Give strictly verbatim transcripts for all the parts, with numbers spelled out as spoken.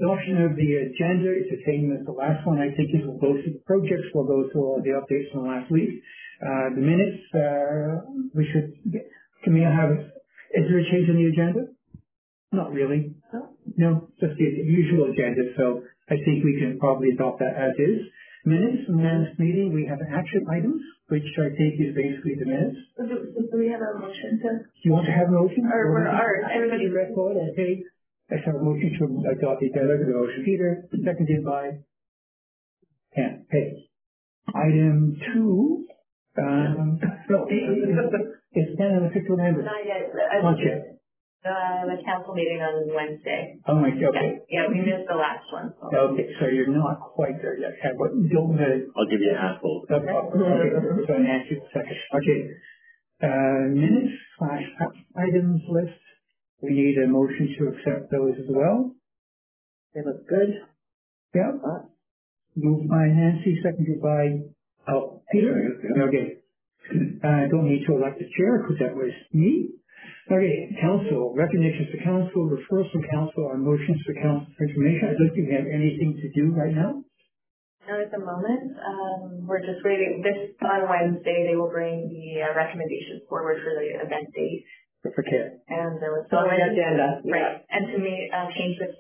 adoption of the agenda is the same as the last one. I think it will go through the projects. We'll go through all the updates from last week. Uh, the minutes, uh, we should get, can we have, is there a change in the agenda? Not really. No, no, just the usual agenda. So I think we can probably adopt that as is. Minutes from last meeting, we have action items, which I think is basically the minutes. So do, so do we have a motion to? Do you want to have a motion? Or, or, or everybody record? Okay. I have a motion to adopt the agenda. The motion, Peter, seconded by Ken. Okay. Item two. Um, no, it's Ken an official member. Not yet. Not yet. Uh, the council meeting on Wednesday. Oh my God. Okay. Yeah, yeah, we missed the last one. So. Okay, so you're not quite there yet. Okay, but don't. Uh, I'll give you a handful. Okay, okay. So I ask you a second. Okay. Uh, minutes slash items list. We need a motion to accept those as well. They look good. Yeah. Uh, Moved by Nancy, seconded by oh Peter. Okay. I uh, don't need to elect a chair because that was me. Okay, council, recognitions to council, referrals from council, or motions to council for information. I don't think we have anything to do right now. Not at the moment. Um, we're just waiting. This on Wednesday, they will bring the uh, recommendations forward for the event date. For care. And there was so on the agenda. Right. Yeah. And to me, uh, change this.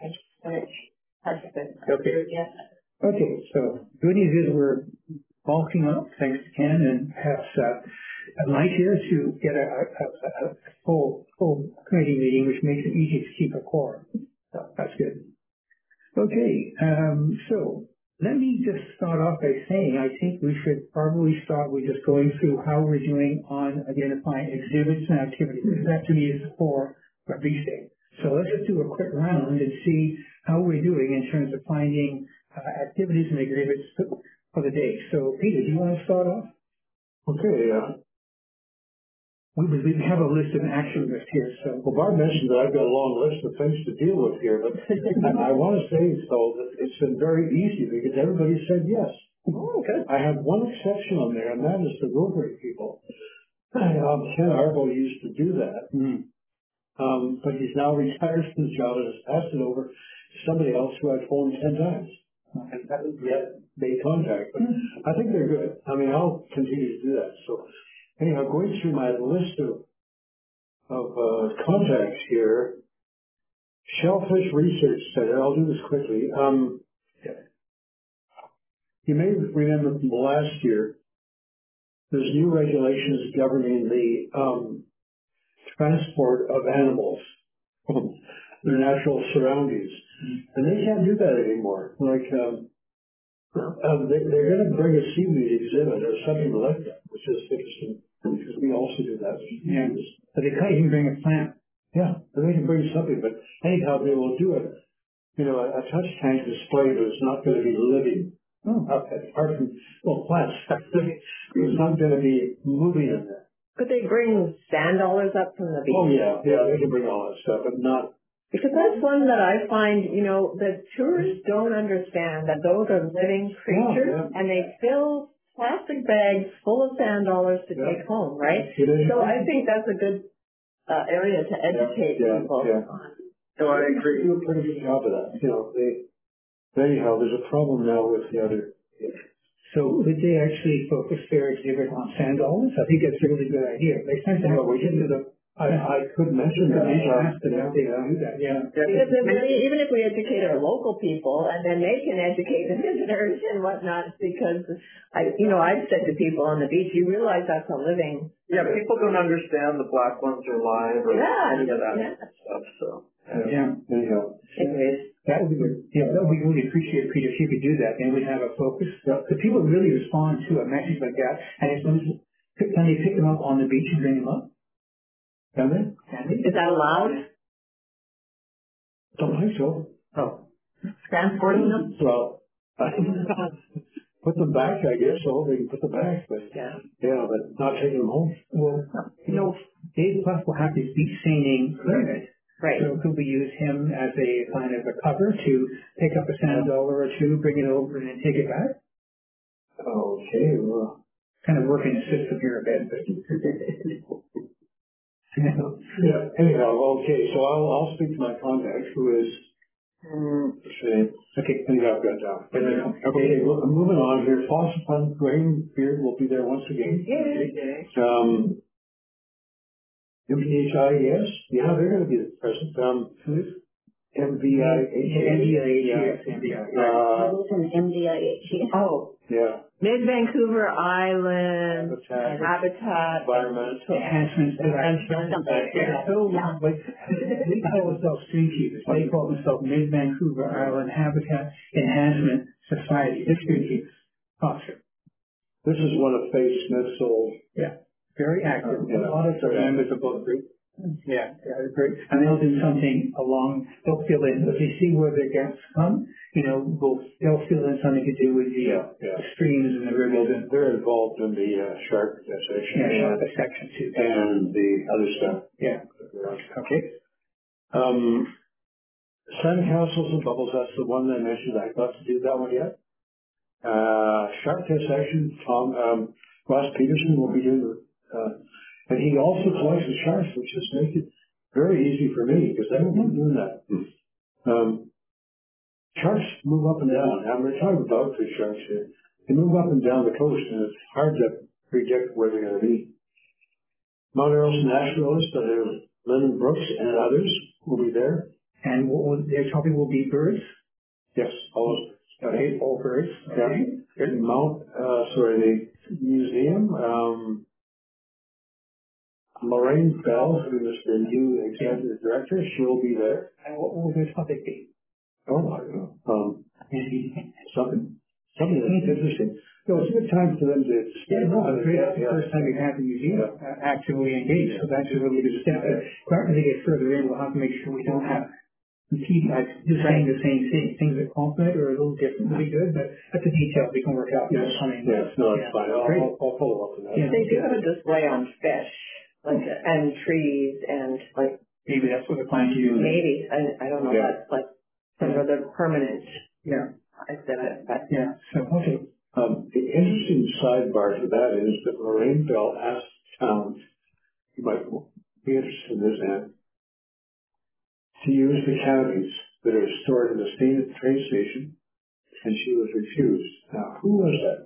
Okay. Yes. Okay, so good news is we're bulking up, thanks to Ken, and perhaps uh, I'd like here to get a, a, a full full committee meeting, which makes it easy to keep a quorum. So that's good. Okay, um, so let me just start off by saying I think we should probably start with just going through how we're doing on identifying exhibits and activities. That to me is the core of each day. So let's just do a quick round and see how we're doing in terms of finding uh, activities and exhibits for the day. So Peter, do you want to start off? Okay, uh, We, we have a list of action list here, so. Well, Bob mentioned that I've got a long list of things to deal with here, but I, I want to say, though, that it's been very easy because everybody said yes. Oh, okay. I have one exception on there, and that is the Rotary people. Um, Ken Arbo used to do that, Mm. um, but he's now retired from his job and has passed it over to somebody else who I've phoned ten times. And haven't yet made contact, but I think they're good. I mean, I'll continue to do that. So, anyhow, going through my list of of uh, contacts here, Shellfish Research Center. I'll do this quickly. Um, you may remember from last year, there's new regulations governing the um, transport of animals from their natural surroundings, and they can't do that anymore. Like. Um, Um, they, they're going to bring a seaweed exhibit or something like that, which is interesting because we also do that. Yeah. But they can't even bring a plant. Yeah, but they can bring something. But anyhow, they will do it. You know, a, a touch tank display, but it's not going to be living. Oh, uh, apart from well, plants. It's not going to be moving in there. Could they bring sand dollars up from the beach? Oh yeah, yeah, they can bring all that stuff, but not. Because that's one that I find, you know, the tourists don't understand that those are living creatures, Yeah, yeah. and they fill plastic bags full of sand dollars to Yeah. take home, right? Yeah. So I think that's a good uh, area to educate yeah, people yeah. on. So I agree. They do a pretty good job of that. You know, they. Anyhow, there's a problem now with the other. So would they actually focus their exhibit on sand dollars? I think that's a really good idea. They sent that Well, we can do the. I, I could mention that. I Uh, asked them if they would do that, yeah. Because if we, even if we educate our local people, and then they can educate the visitors and whatnot, because I, you know, I've said to people on the beach, you realize that's a living. Yeah, people don't understand the black ones are live or Yeah, any of that yeah. stuff. So Yeah. Anyhow. Anyways, That would be good. Yeah, that would be really appreciated, Peter, if you could do that. Then we'd have a focus. Because people really respond to a message like that. And if some, can they pick them up on the beach and bring them up? Can they? Can they? is that allowed? Don't think so. Oh. Transporting them? Well, put them back, I guess, so they can put them back, but Yeah. yeah, but not taking them home. Well, you know, Dave Plus will have his beach seining permit. Right. So could we use him as a kind of a cover to pick up a sand dollar or two, bring it over, and then take it back? Okay, well. Kind of working the system here a bit, but. Yeah, anyhow, okay, so I'll, I'll speak to my contact, who is, um, name. Okay. I think I've got that. Okay. Okay, well, moving on here. Fossil Fund, Graham Beard will be there once again. Yay. Um, M V H I, yes, yeah, they're going to be present. Um, M V I H. M V I H, yes, M V I. Uh, M D I H. Oh, yeah. Mid Vancouver Island, Habitat. Habitat, Environment. Enhancements. Yeah, so, like, they call themselves Stream Keepers. They call themselves Mid Vancouver Island Habitat Enhancement Society. This Stream Keepers. Officer. This is one of Faith Smith's old. Yeah. Very active. Yeah. A lot of the members of both groups. Yeah, yeah, they're great. And they'll do something along, they'll fill in, if they see where the gaps come, you know, they'll, they'll fill in something to do with the, Yeah, yeah. the streams and the rivers. And, they're involved in the uh, shark section. yeah, the section too. And the other stuff. Yeah. Okay. Um, Sand Castles and Bubbles, that's the one I mentioned. I got to do that one yet. Uh, shark section, Tom, um, Ross Peterson will be doing the, uh, and he also collects the sharks, which just makes it very easy for me because I don't like doing that. Um, sharks move up and down. Now, we're talking about dogfish sharks here. They move up and down the coast, and it's hard to predict where they're going to be. Mount Earl's naturalists, uh, Lennon Brooks and others will be there. And what will, their topic will be birds? Yes, all okay, all birds. Okay. Yeah. Mount, uh, sorry, the museum. Um, Lorraine Bell, who is the new executive director, she'll be there. And what will their topic be? Oh, I don't know. Um, something, something that's interesting. So it's a good time for them to. Yeah, no, it's great. It's the first time we've had the museum uh, actively engaged, so that's a really good step. But as they get further in, we'll have to make sure we don't have competing, like just saying the same thing. Things that complement or a little different would be good, but that's a detail we can work out. Yes, yes, no, it's fine. I'll, I'll, I'll follow up on that. Yeah. They do have a display on fish. Like, and trees and like. Maybe that's what they're planning to do. Maybe, I, I don't know, yeah. that's like some of the permanent. Yeah. Exhibit, but. Yeah, so, okay. Um, the interesting sidebar to that is that Lorraine Bell asked towns, you might be interested in this, Anne, to use the canopies that are stored in the state train station, and she was refused. Now, who was that?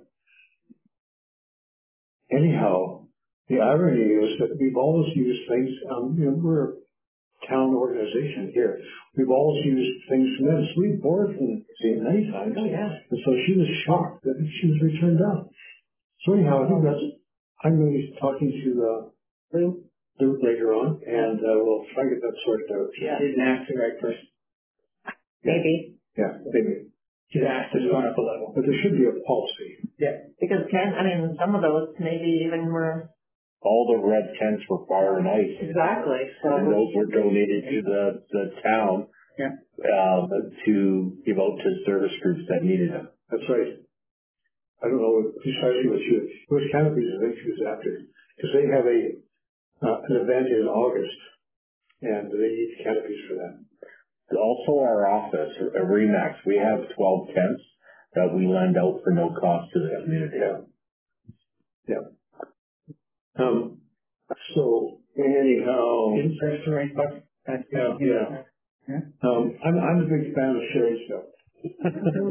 Anyhow, the irony is that we've always used things, um, you know, we're a town organization here. We've always used things from them. So we borrowed from the many times. Oh, yeah. And so she was shocked that she was returned down. So anyhow, I think that's, I'm going to be talking to uh, Lou later on, and uh, we'll try to get that sorted out. Yeah. Didn't ask the right person. Maybe. Yeah, maybe. Just asked to go up a level. But there should be a policy. Yeah. Because Ken, I mean, some of those maybe even were. All the red tents were fire and ice. Exactly. So and those were donated to the, the town. Yeah. Uh, to give out to service groups that needed them. That's right. I don't know precisely what she was. It was canopies, I think she was after. Because they have a uh, an event in August, and they need canopies for that. Also, our office, at Remax, we have twelve tents that we lend out for no cost to the community. Yeah. Yeah. Um, so, anyhow. Interest rate, but that's, Yeah, yeah. yeah. Um, I'm, I'm a big fan of Sherry stuff.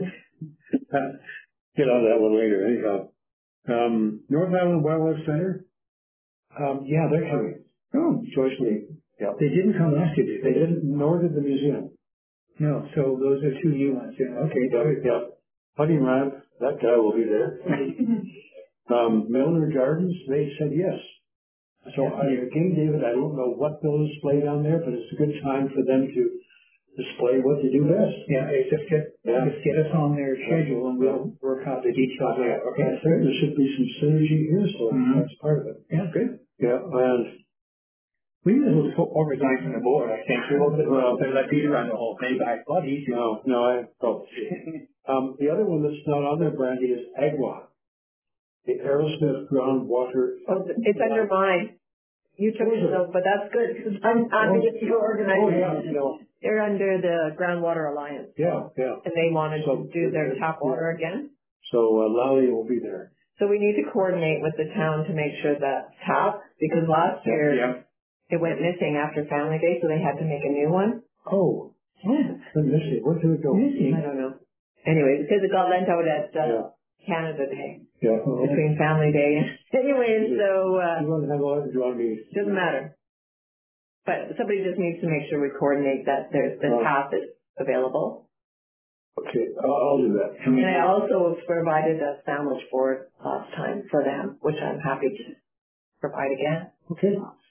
Get on that one later, anyhow. Um, North Island Wildlife Center. Um, yeah, they're coming. Oh, Joyce Lee. Yeah. They didn't come last year, did They they? didn't, nor did the museum. No, so those are two new ones. Yeah. Okay. Yeah, yeah. Honey Ramp, that guy will be there. um, Milner Gardens, they said yes. So I, again, David, I don't know what they'll display down there, but it's a good time for them to display what they do best. Yeah, it's just get, Yeah. just get us on their schedule and we'll work out the details there. Okay. I think there should be some synergy here, so Mhm. that's part of it. Yeah, good. Yeah, and We need a little more resign from the board, I think. We won't well, let Peter run the whole thing, but I thought he should. no, no, I oh. um, the other one that's not on there, Brandy, is Agua, the Aerosmith groundwater. Oh, it's under mine. You took it, though, but that's good because I'm happy to see you organize. Oh yeah, you know, They're under the Groundwater Alliance. yeah, yeah. And they wanted So, to do their tap water again. So uh, Lally will be there. So we need to coordinate with the town to make sure that tap, because last year Yeah. it went missing after Family Day, so they had to make a new one. Oh, Yeah. Missing, where did it go? Missing? I don't know. Anyway, because it got lent out at uh, Yeah. Canada Day, Yeah. between Family Day. Anyway, so uh, You want to have a lot of drawn meetings. doesn't matter. But somebody just needs to make sure we coordinate that there's the Oh. path is available. Okay, I'll, I'll do that. And I also provided a sandwich board last time for them, which I'm happy to provide again. Okay.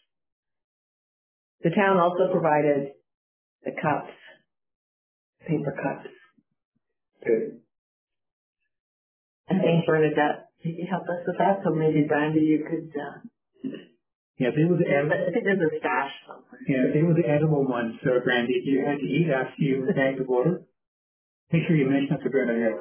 The town also provided the cups, paper cups. Okay. I think Bernadette, did you help us with that? So maybe Brandy, you could, uh, Yeah, they were the I edible, think there's a stash somewhere. yeah, they were the edible ones, so Brandy, you had to eat after you drank the water. Make sure you mention that to Bernadette.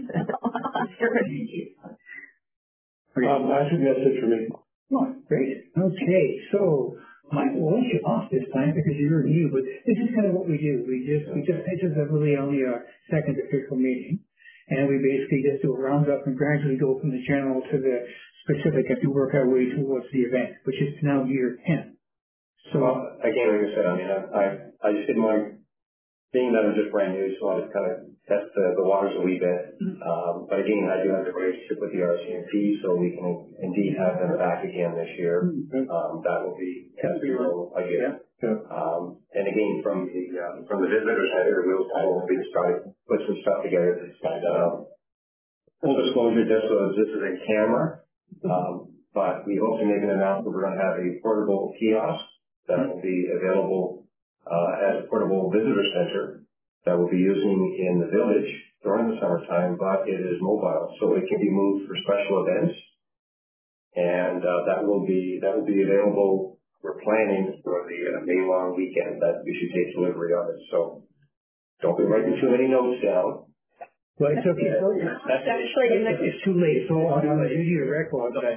Okay. Um, I think that's it for me. Oh, great. Okay, so Mike, we'll let you off this time because you're new, but this is kind of what we do. We just, we just, this is a really only our second official meeting. And we basically just do a roundup and gradually go from the general to the specific as we work our way towards the event, which is now year ten. So, Well, again, like I said, I mean, I, I, I just didn't want, being that I'm just brand new, so I just kind of test the, the waters a wee bit. Um, but again, I do have the relationship with the R C M P, so we can indeed have them back again this year. Um, that will be ten zero again. Um, and again, from the, um, from the visitor center, we'll probably try to put some stuff together to kind of, full disclosure, this was, this is a camera. Um, but we hope to make an announcement. We're going to have a portable kiosk that will be available uh, as a portable visitor center that we'll be using in the village during the summertime, but it is mobile, so it can be moved for special events, and uh, that will be that will be available. We're planning for the uh, May long weekend that we should take delivery of it. So don't be writing too many notes down. well, it's okay. That's actually, It's too late, so I'm going to give you a record. But, uh,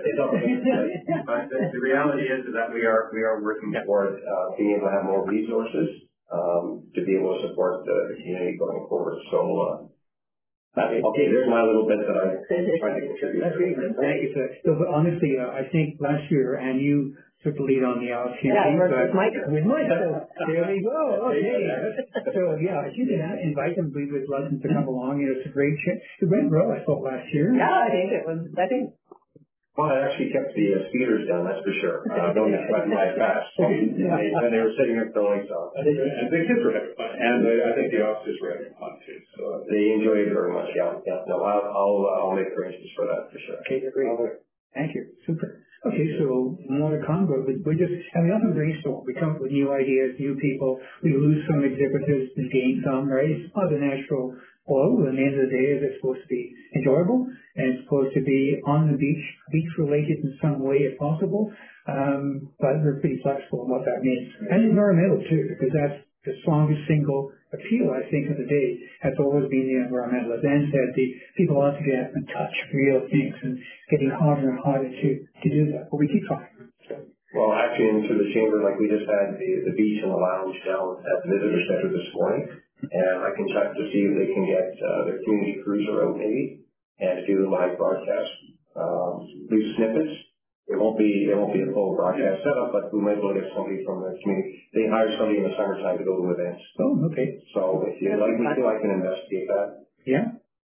But the, the reality is, is that we are we are working toward uh, being able to have more resources um, to be able to support the, the community going forward. So, uh, okay, there's my little bit that I tried to contribute. That's great. Thank you, sir. So, but honestly, uh, I think last year, and you took the lead on the R C M P. Yeah, I worked but- with Mike. With Mike. So there we go. Okay. So yeah, if you can invite them, we would love them to come along. You know, it's a great trip. It went well, I thought, last year. yeah, I think it was, I think, Well, it actually kept the uh, speeders down, that's for sure. Uh, don't get swept by fast. So, they, when they were sitting there throwing stuff. And the kids were having fun, and uh, I think the officers were having fun too. So They enjoyed it very much, yeah. yeah. No, I'll, I'll, uh, I'll make arrangements for that for sure. Okay, great. Thank you. Super. Okay, so more to come, but we- we're just, and we often brainstorm. We come up with new ideas, new people. We lose some exhibitors and gain some, right? It's part of the natural flow. At the end of the day, it's supposed to be enjoyable and it's supposed to be on the beach, beach related in some way if possible. Um, but we're pretty flexible on what that means. And environmental too, because that's the strongest single appeal, I think, of the day has always been the environmental. As Anne said, the people want to get and touch real things, and it's getting harder and harder to, to do that. But we keep trying. So. Well, actually, into the chamber, like we just had the, the beach and the lounge down at the visitor center this morning, and I can check to see if they can get uh, their community cruiser out maybe and do a live broadcast. Um, do snippets. It won't be it won't be a full broadcast setup, but we might be able to get somebody from the community. They hire somebody in the summertime to go to events. Oh, okay. So if you'd like me to, I can investigate that. Yeah.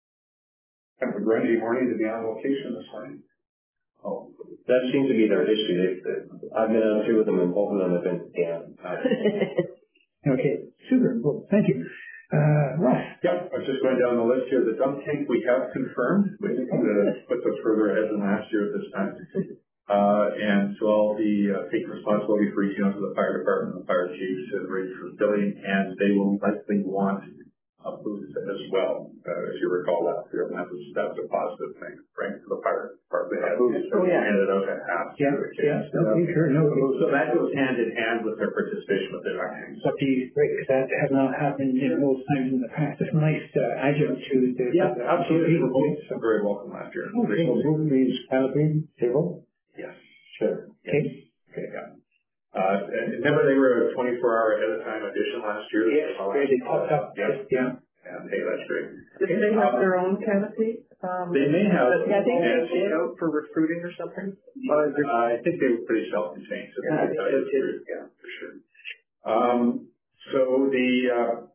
and for Brandy Morning to be on location this morning. Oh, that seems to be their issue. They, they, I've been on two of them, and both of them have been damn. Okay. Super. Well, thank you. Uh, Russ. Yeah, I was just going down the list here. The dump tank we have confirmed. We think that puts us further ahead than last year at this time. Uh, and so I'll be uh, taking responsibility for reaching out to the fire department, the fire chiefs, and ready for filling, and they will likely want a booth as well. Uh, as you recall last year, and that was, that was a positive thing, right, for the fire department. They had booths, Oh, yeah. handed out at half. Yeah. Yeah. Okay. Sure. No. So that goes hand in hand with their participation with the dump tanks. But the great, because that has not happened in most times in the past. It's a nice uh, adjunct to the. Yeah, the, absolutely. The Both so very welcome last year. Okay. So booth means canopy, table? Yes. Sure. Okay. Okay, yeah. Uh, and remember they were a twenty-four hour ahead of time edition last year? Yes. They popped up. Yeah. Yeah. And hey, that's great. Do they have their own canopy? Um, They may have. Yeah, I think and- they did out for recruiting or something. Uh, I think they were pretty self-contained. So Yeah, they could tell you the they did. truth. Yeah, for sure. Um, so the, uh,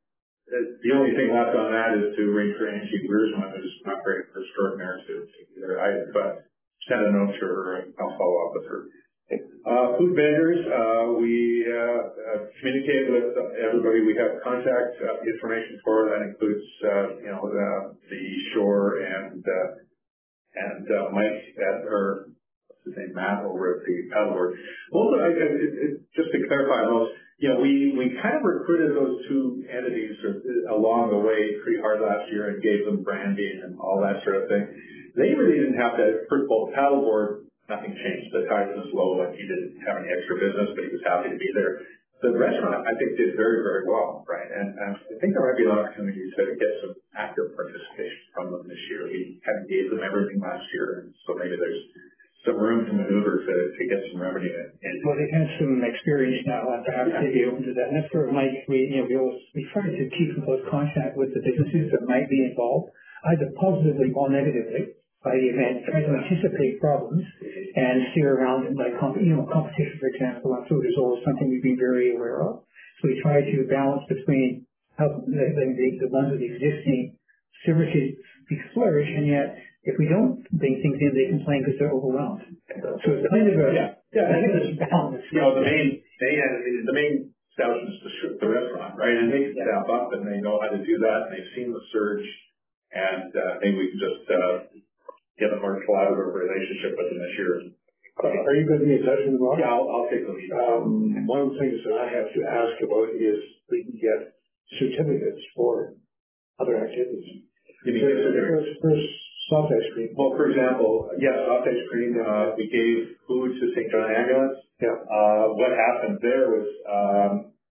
the only thing left on that is to arrange for Angie Grisman, who's not very extraordinary to either. I uh, sent a note to her and I'll follow up with her. Uh, food vendors, uh, we uh, uh, communicate with everybody. We have contact uh, information for. That includes, uh, you know, the, the Shore and uh, and uh, Mike at or what's his name, Matt over at the paddleboard. Also, I, it, it, just to clarify those, you know, we we kind of recruited those two entities along the way pretty hard last year and gave them branding and all that sort of thing. They really didn't have to. First of all, the paddleboard. Nothing changed. The tide was low, and he didn't have any extra business, but he was happy to be there. The restaurant, I think, did very, very well, right? And, and I think there might be an opportunity to get some active participation from them this year. We kind of gave them everything last year, and so maybe there's some room to maneuver to, to get some revenue in. And well, they've had some experience now, and perhaps they'd be open to that. And that's where Mike, we, you know, we always we try to keep in close contact with the businesses that might be involved, either positively or negatively, by the event, try to anticipate problems and steer around it, like, you know, competition, for example, on food is always something we've been very aware of. So we try to balance between how the, the, the ones with existing services flourish, and yet if we don't bring things in, they complain because they're overwhelmed. So it's kind of a, yeah, yeah, I think it's balance. You know, the main, they, the main establishment is the, the restaurant, right? And they can step up and they know how to do that, and they've seen the surge, and uh, maybe we can just, uh, get a more collaborative relationship with them this year. Uh, are you going to be in touch with them? Yeah, I'll, I'll take the lead. Um, one of the things that I have to ask about is we can get certificates for other activities. You mean first, first soft ice cream? Well, for example, yes, soft ice cream. Uh, we gave food to Saint John Ambulance. Yeah. Uh, what happened there was, um,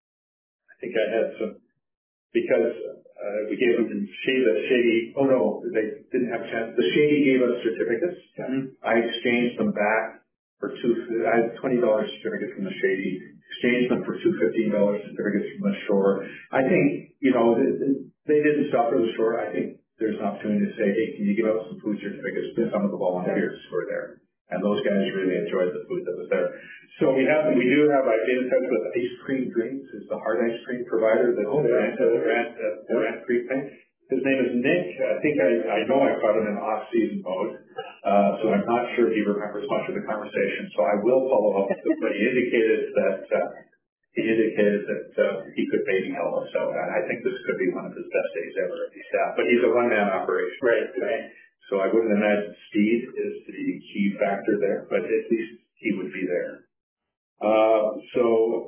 I think I had some because. Uh, we gave them to Shady, Shady, oh no, they didn't have a chance. The Shady gave us certificates. Mm-hmm. I exchanged them back for two, I had twenty dollars certificates from the Shady, exchanged them for two fifteen dollars certificates from the Shore. I think, you know, they, they didn't stop for the Shore. I think there's an opportunity to say, hey, can you give out some food certificates to some of the volunteers who are there? And those guys really enjoyed the food that was there. So we have, we do have, I've been in touch with Ice Cream Drinks, who's the hard ice cream provider that oh, ran to the Rant, uh, the Rant Creek thing. His name is Nick. I think I, I know I caught him in off-season mode, uh, so I'm not sure he remembers much of the conversation. So I will follow up with him, but he indicated that, uh, he indicated that, uh, he could maybe help us out. And I think this could be one of his best days ever at the staff, but he's a one-man operation. Right, right. So I wouldn't imagine speed is the key factor there, but at least he would be there. Uh, so,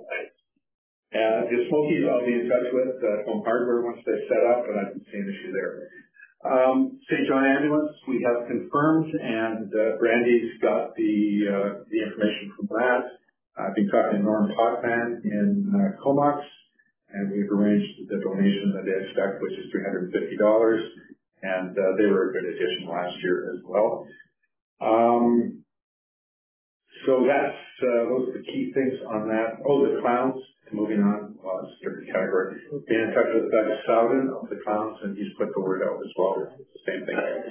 uh, the Smokies I'll be in touch with, uh, Home Hardware once they're set up, but I don't see an issue there. Um, Saint John Ambulance, we have confirmed, and, uh, Brandy's got the, uh, the information from that. I've been talking to Norm Potman in, uh, Comox, and we've arranged the donation that they expect, which is three hundred fifty dollars. And uh, they were a good addition last year as well. Um, so that's uh, those are the key things on that. Oh, the clowns. Moving on, well, it's a different category. Been in touch with Doug Sowden of the clowns, and he's put the word out as well. It's the same thing.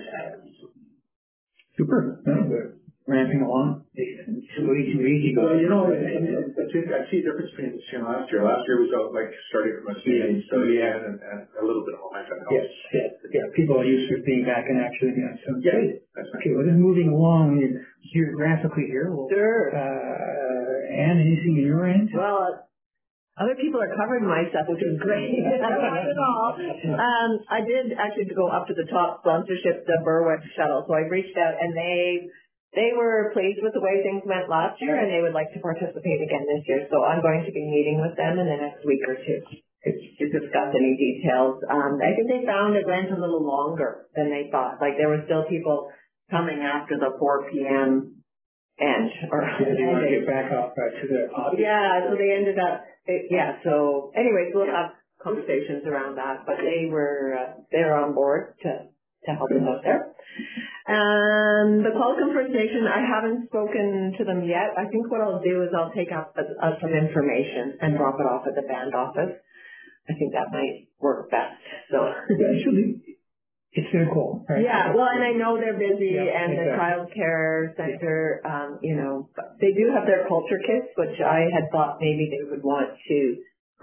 Super. No, ramping along. It's too easy, too easy. Well, you know, I, I, think I see a difference between this year and last year. Last year was out like starting from a speed, so yeah, and, and a little bit of momentum helps. Yes, yes, yeah. People are used to being back in action again. So yeah, that's okay. Well, then moving along geographically here. We'll, sure. Uh, Anne, anything in your end? Well. Uh, Other people are covering my stuff, which is great. Not at all. Um, I did actually go up to the top sponsorship, the Berwick shuttle. So I reached out, and they they were pleased with the way things went last year, and they would like to participate again this year. So I'm going to be meeting with them in the next week or two to discuss any details. Um, I think they found it went a little longer than they thought. Like there were still people coming after the four p.m. end. Or yeah, they want to get back up uh, to the audience. Yeah, so they ended up. It, yeah, so anyways, we'll have conversations around that, but they were, uh, they're on board to, to help us out there. Um, the Qualicum First Nation, I haven't spoken to them yet. I think what I'll do is I'll take up uh, uh, some information and drop it off at the band office. I think that might work best. So actually, it's their call, right? Yeah, well, and I know they're busy, yeah, and exactly. the child care center, um, you know, they do have their culture kits, which I had thought maybe they would want to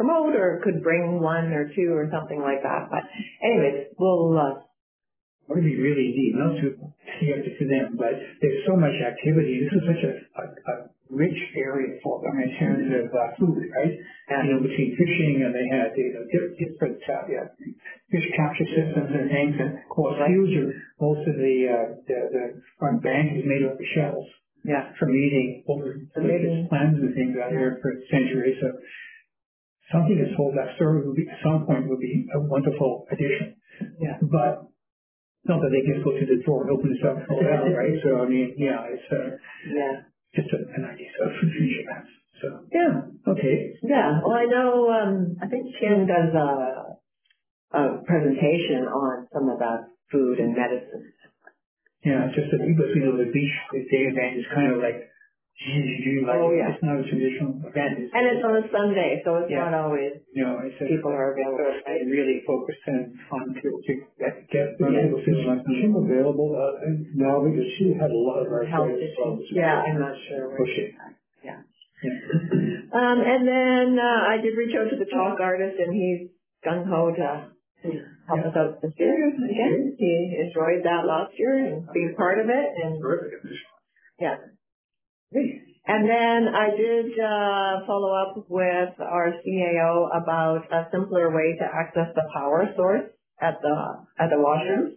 promote or could bring one or two or something like that. But anyways, we'll, uh, What would be really neat, not to see up to them, but there's so much activity. This is such a, a, a rich area for them in terms of uh, food, right? Yeah. You know, between fishing and they had, you know, di- different uh, yeah, fish capture systems and things. And of course, huge, of most of the, uh, the, the front bank is made up of shells. Yeah. From eating over religious plants and things out there for centuries. So something as full that story would be, at some point would be a wonderful addition. Yeah. But not that they just go to the door and open this up for them, right? So, I mean, yeah, it's uh, Yeah. just a, an idea of future plans. So, yeah, okay. Yeah. Well, I know, um, I think Ken does a, a presentation on some of that food and medicine. Yeah, it's just that because, you know, the beach the day event is kind of like, like Oh, yeah. it's not a traditional event. It's, And it's on a Sunday, so it's Yeah. not always you know, it's a, people are available. I really focused on, on to, to get, get Yeah. people to Is Kim available uh, now because she had a lot of our Health friends issues. Yeah, I'm not sure. where push it. Yeah. Yeah. Um, and then uh, I did reach out to the chalk artist, and he's gung ho to help us out this year. Again, he enjoyed that last year and being part of it, and yeah. And then I did uh, follow up with our C A O about a simpler way to access the power source at the at the washrooms.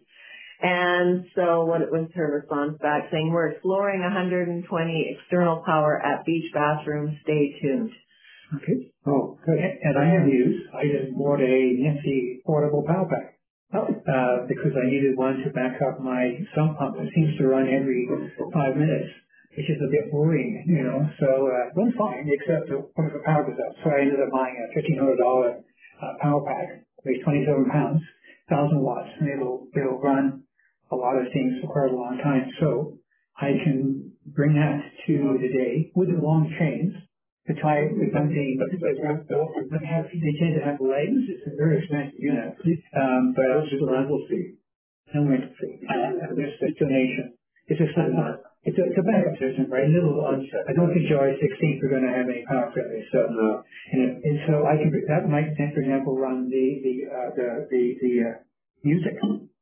And so what it was her response back saying, we're exploring one hundred twenty external power at beach bathrooms. Stay tuned. Okay. Oh, good. And I have used, I just bought a Nifty portable power pack. Oh. Uh, because I needed one to back up my sump pump. It seems to run every five minutes, which is a bit worrying, you know. So, uh, it went fine, except when the power goes up. So I ended up buying a fifteen hundred dollars uh, power pack, weighs twenty-seven pounds, one thousand watts, and it'll, it'll run a lot of things for quite a long time. So I can bring that to the day with the long chains to tie it with something, but they have, they tend to have legs. It's a very expensive unit. Um, but What's the rental fee? no rental fee. Uh, There's a donation. It's a, it's a, it's a backup system, right? Little, I don't think July sixteenth we're going to have any power failures. So, No. and, and so I can, that might then, for example, run the, the, uh, the, the, the, uh, music.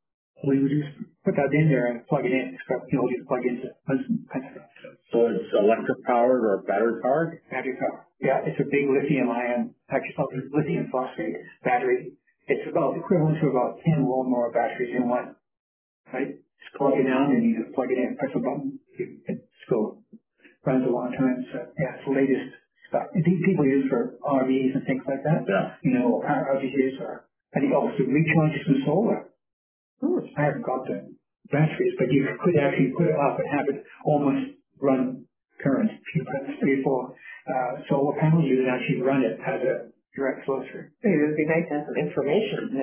We would just put that in there and plug it in. It's got, you know, just plug into kind of thing. So, So it's electric powered or battery powered? battery power. Yeah, it's a big lithium ion, actually it's called lithium phosphate battery. It's about equivalent to about ten or more batteries in one. Right? Just plug it down and you just plug it in, press a button, it, it go runs a long time. So yeah, it's the latest stuff. I think people use for R Vs and things like that. Yeah. You know, power outages or I think also recharges from solar. Hmm, I haven't got the batteries, but you could actually put it up and have it almost run current. If you put three or four uh, solar panels, you can actually run it as a direct flow through. Maybe it would be nice to have some information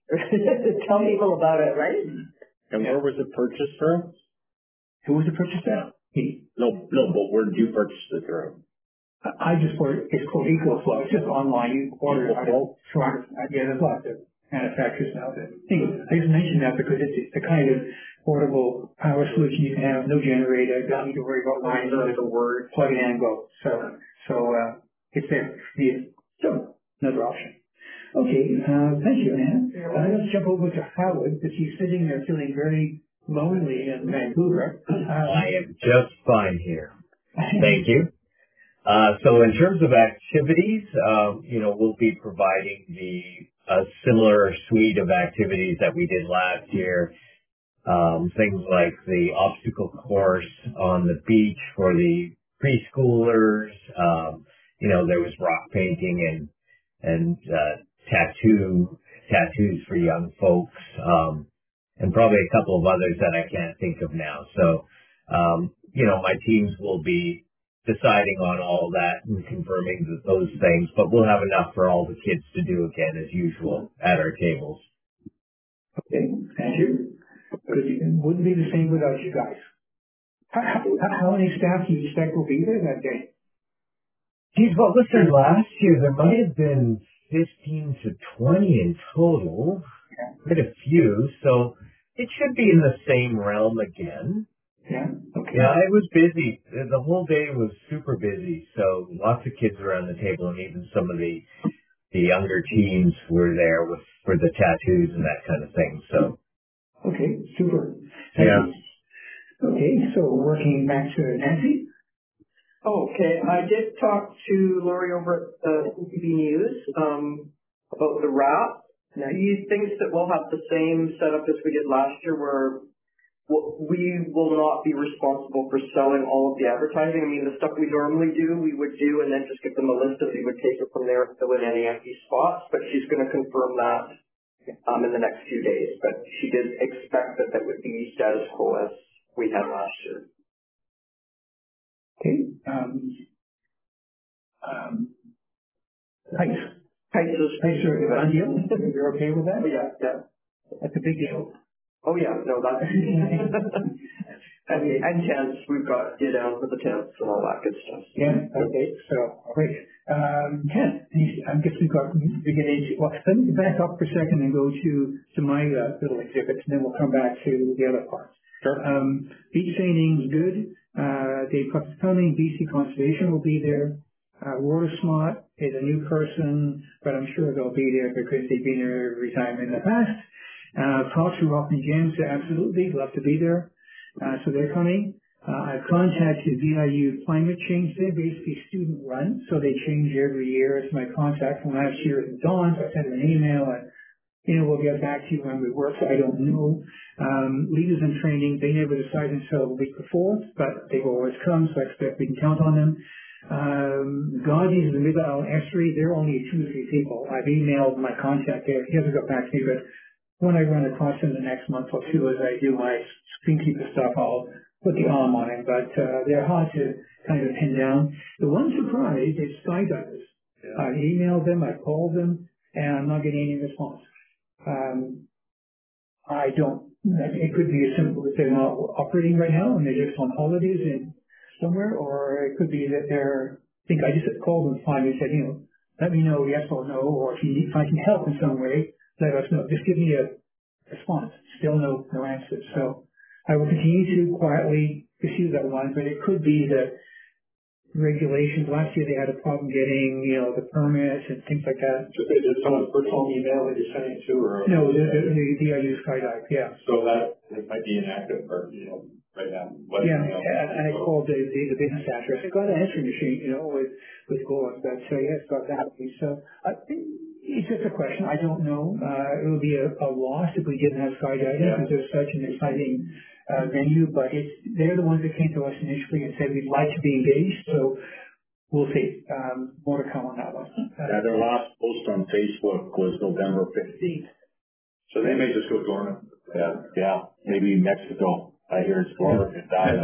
to tell people about it, right? And where was it purchased from? Who was the purchaser? Me. No, no, but where did you purchase it from? I I just bought it. It's called EcoFlow. It's just online. You order it. EcoFlow? Sure. Yeah, there's lots of manufacturers now that thing. I just mentioned that because it's the kind of portable power solution you can have, no generator, don't need to worry about lines, just a word, plug it in and go. So, so, uh, it's there. Yeah. So, another option. Okay, uh, thank you, Anne. Uh, let's jump over to Howard, because he's sitting there feeling very lonely in Vancouver. Uh, I am just fine here. Thank you. Uh, so in terms of activities, um, you know, we'll be providing the a similar suite of activities that we did last year. Um, things like the obstacle course on the beach for the preschoolers. Um, you know, there was rock painting and and uh, tattoo tattoos for young folks, um, and probably a couple of others that I can't think of now. So, um, you know, my teams will be deciding on all that and confirming th- those things, but we'll have enough for all the kids to do again as usual at our tables. Okay, thank you. Because it wouldn't be the same without you guys. How, how, how many staff do you expect will be there that day? Geez, what was there last year? There might have been fifteen to twenty in total. Quite a few, so it should be in the same realm again. Yeah, okay. Yeah, it was busy. The the whole day was super busy, so lots of kids around the table, and even some of the the younger teens were there with for the tattoos and that kind of thing. So Okay, super. Thank yeah. you. Okay, so working back to Nancy. Okay, I did talk to Lori over at uh, C T V News um, about the wrap. Now, he thinks that we'll have the same setup as we did last year, where we'll- we will not be responsible for selling all of the advertising. I mean, the stuff we normally do, we would do, and then just give them a list of, we would take it from there and fill in any empty spots. But she's going to confirm that um, in the next few days. But she did expect that that would be status quo as we had last year. Okay. Um, um, Heights. Heights is Heights are a done deal. You're okay with that? Oh, yeah, yeah. That's a big deal. Oh, yeah, no, that's... and, and tents, we've got you down for the tents and all that good stuff. Yeah, okay, so, great. Um, Ken, I guess we've got, we get into, well, let me back up for a second and go to, to my uh, little exhibits, and then we'll come back to the other parts. Sure. Um, beach seining is good. Uh, Dave Puck's coming. B C Conservation will be there. Uh, Water Smart is a new person, but I'm sure they'll be there because they've been there every time in the past. Uh, Talks to Rock and Jams, absolutely, love to be there. Uh, so they're coming. Uh, I've contacted V I U Climate Change. They're basically student run, so they change every year. It's my contact from last year is Dawn, so I sent them an email and, you know, we'll get back to you when we work, so I don't know. Um, leaders in training, they never decide until the week before, but they will always come, so I expect we can count on them. Um, Gaudi's the Mid-Isle Estuary, they're only two or three people. I've emailed my contact there. He hasn't got back to me, but when I run across him the next month or two as I do my screenkeeper stuff, I'll put the arm on him, but uh, they're hard to kind of pin down. The one surprise is skydivers. Yeah. I've emailed them, I've called them, and I'm not getting any response. Um, I don't, it could be as simple as they're not operating right now and they're just on holidays in somewhere, or it could be that they're, I think I just called them finally and said, you know, let me know yes or no, or if you need, if I can help in some way, let us know. Just give me a response. Still no, no answer. So I will continue to quietly pursue that one, but it could be that regulations. Last year they had a problem getting, you know, the permits and things like that. So is it someone's personal email that you're sending to, or? No, the, the, the, the I use Skydive, yeah. So that, it might be inactive, or, you know, right now. Yeah, and, and I called the, the, the business address. I got an answering machine, you know, with, with Gordon, but so yeah, it's got that. So I think it's just a question. I don't know. Uh, it would be a, a loss if we didn't have skydiving Yeah. because there's such an exciting uh, venue, but it's, they're the ones that came to us initially and said we'd like to be engaged. So we'll see. Um, more to come on that one. Uh, Yeah, their last post on Facebook was November fifteenth. So they may just go dormant. Yeah, yeah, maybe Mexico. I hear it's dormant and died.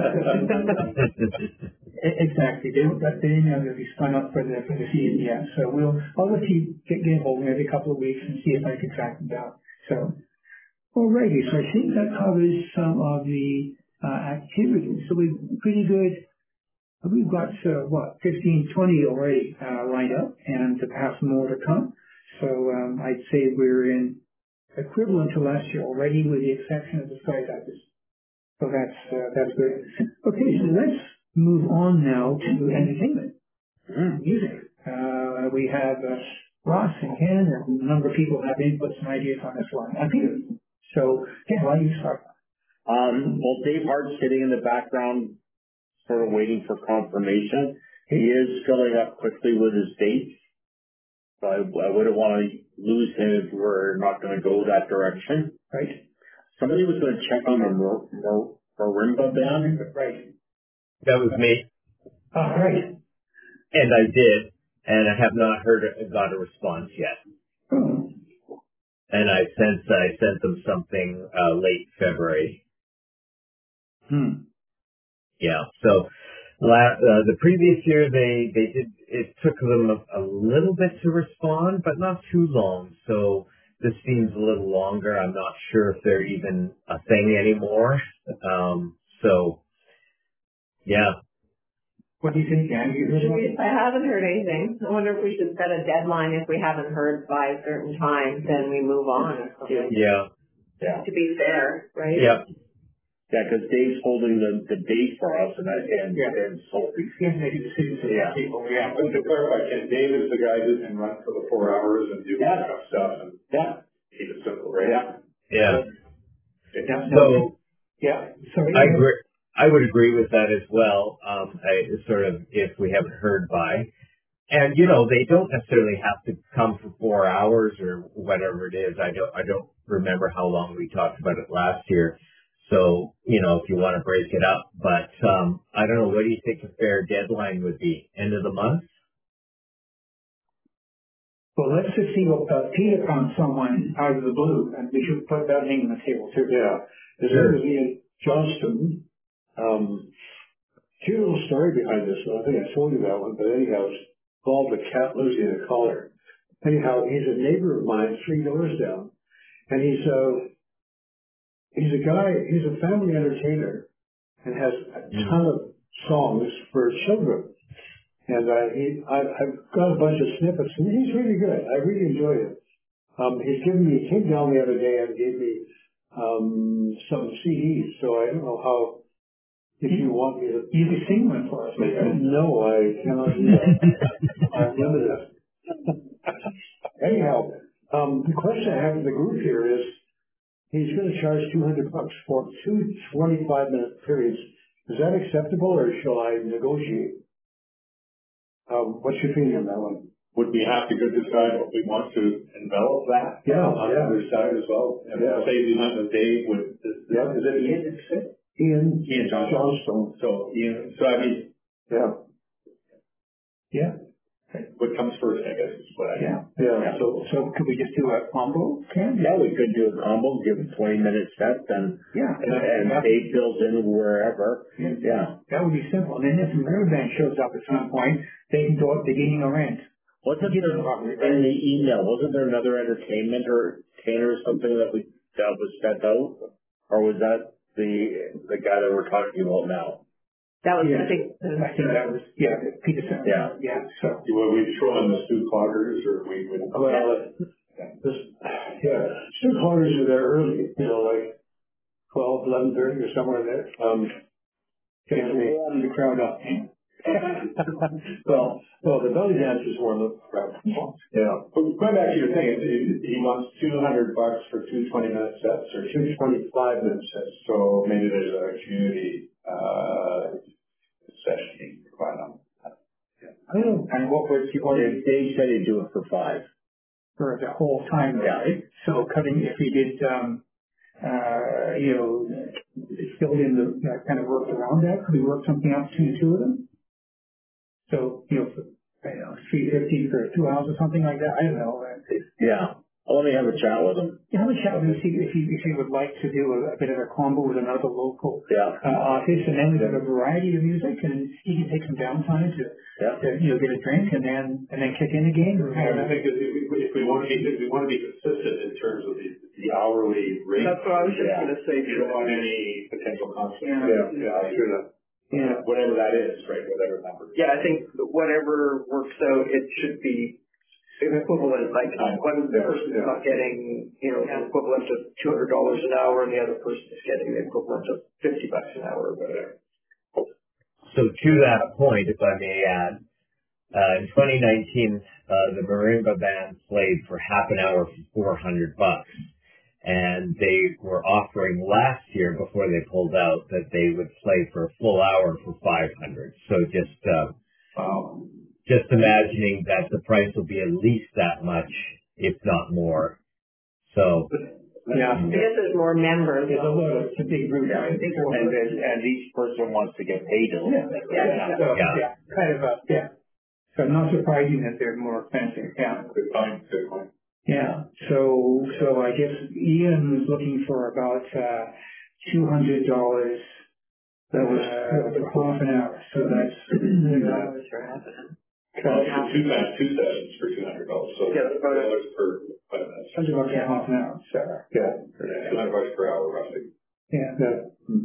Exactly. They don't, they didn't know that we sign up for the, for the season yet. So we'll, I'll let you get, get involved every couple of weeks and see if I can track them down. So, alrighty. So I think that covers some of the, uh, activities. So we're pretty good. We've got, uh, what, fifteen, twenty already, uh, lined up and perhaps more to come. So, um, I'd say we're in equivalent to last year already with the exception of the skydivers. So that's, uh, that's good. Okay. So let's move on now to entertainment. Mm, music. Uh, we have, uh, Ross and Ken and a number of people have inputs and ideas on this one. And Peter. So, Ken, why don't you start? Um, well, Dave Hart's sitting in the background, sort of waiting for confirmation. He is filling up quickly with his dates. So I, I wouldn't want to lose him if we're not going to go that direction. Right. Somebody was going to check on the Mar- Mar- Marimba band. Right. That was me. All right. And I did, and I have not heard got a response yet. Oh. And I sent I sent them something uh, late February. Hmm. Yeah. So la- uh, the previous year they they did it took them a, a little bit to respond, but not too long. So this seems a little longer. I'm not sure if they're even a thing anymore. Um, so yeah. What do you think, Dan? You heard about it? I haven't heard anything. I wonder if we should set a deadline. If we haven't heard by a certain time, then we move on. To, Yeah. Yeah. to be fair, right? Yeah. Yeah, because Dave's holding the, the date for us, and, I- and, Yeah. and so, We can't make a decision for Yeah. people, yeah. But to clarify, Ken, Dave is the guy who can run for the four hours and do Yeah. pickup stuff and yeah, keep it simple, right? yeah. Yeah. Yeah. So Yeah, so. I agree. I would agree with that as well. Um, I, sort of if we haven't heard by, and you know they don't necessarily have to come for four hours or whatever it is. I don't. I don't remember how long we talked about it last year. So you know if you want to break it up, but um, I don't know. What do you think a fair deadline would be? End of the month? Well, let's just see what, uh, Peter found someone out of the blue, and we should put that name on the table too. Yeah. There's Sure. sure. in Johnston. Um, cute little story behind this one. I think I told you that one, but anyhow, it's called the cat lives in a collar. Anyhow, he's a neighbor of mine, three doors down, and he's uh he's a guy. He's a family entertainer and has a ton of songs for children. And uh, he, I, I've got a bunch of snippets, and he's really good. I really enjoyed it. Um, he's given me, he came down the other day and gave me um, some C Ds, so I don't know how, if you want me to. You could sing one for us, maybe. No, I cannot do that. I'm limited. Anyhow, um, the question I have for the group here is, he's going to charge two hundred bucks for two twenty-five minute periods. Is that acceptable, or shall I negotiate? Um, what's your feeling on that one? Would we have to go decide what we want to envelop that? Yeah, On the yeah. other side as well? And Yeah. say the amount of Dave would, is, Yeah. is it Ian? Ian, Ian Johnstone. Johnstone. So Ian, so I mean, Yeah. Yeah. what comes first, I guess, is what I. Yeah. Yeah. So, so could we just do a combo, Ken? Yeah, we could do a combo, give a twenty minute set, then, Yeah. and, and Dave fills in wherever. Yeah. Yeah. That would be simple. And then if the river band shows up at some point, they can go up beginning or end. Wasn't there, in the email, wasn't there another entertainment or entertainer or something that we, that was sent out? Or was that the, the guy that we're talking about now? That was, Yeah. I think, I think that was, yeah, Peterson. Yeah. Yeah, so. Would we throw in the Stu cloggers, or we would? Well, this, yeah, Stu Cloggers are there early, you know, like twelve, eleven thirty or somewhere there. Um, Just warm the crowd up. well, well, the belly dancers warm up the crowd. Yeah. But going back to your thing, he he wants two hundred bucks for two twenty minute sets, or two twenty-five minute sets. So maybe there's a community, uh, session he can provide on. I don't know. And what was the order Dave said he'd do it for five. for the whole time, right? So cutting, if we did, um, uh, you know, filled in the, you know, kind of worked around that, could we work something out between the two of them? So, you know, for, I don't know, three fifty for two hours or something like that, I don't know. Uh, it's- Yeah. Well, let me have a chat with him. Yeah, have a chat with him, see if he, if he would like to do a, a bit of a combo with another local Yeah. uh, artist, and then we've got a variety of music, and he can take some downtime to, Yeah. to you know, get a drink, and then and then kick in again. And I think if we, if we want to be, if we want to be consistent in terms of the, the hourly rate. That's what I was just yeah, gonna say, You don't want any potential conflict. Yeah. Yeah, yeah, I hear that. Yeah. Whatever that is, right, whatever number. Yeah, I think whatever works out, it should be equivalent, like one person's not getting, you know, the equivalent of two hundred dollars an hour and the other person is getting the equivalent of fifty bucks an hour or whatever. So to that point, if I may add, uh, in twenty nineteen, uh, the marimba band played for half an hour for four hundred bucks. And they were offering last year, before they pulled out, that they would play for a full hour for five hundred. So just, uh, Wow. just imagining that the price will be at least that much, if not more. So, Yeah. I guess there's more members. It's a lot, it's a big group. Yeah. And, and, and each person wants to get paid a little bit. Yeah, so, Yeah. yeah, kind of a, yeah. So not surprising that they're more expensive, yeah. Good point, good point. Yeah, so, so I guess Ian was looking for about, uh, two hundred dollars. That was Uh, for half an hour, so that's, Dollars for half an hour. Well, for two times, two sessions for two hundred dollars, so Yeah, about it. dollars per five minutes. hundred bucks for half an hour, so, yeah. Two hundred bucks per hour roughly. yeah, Yeah.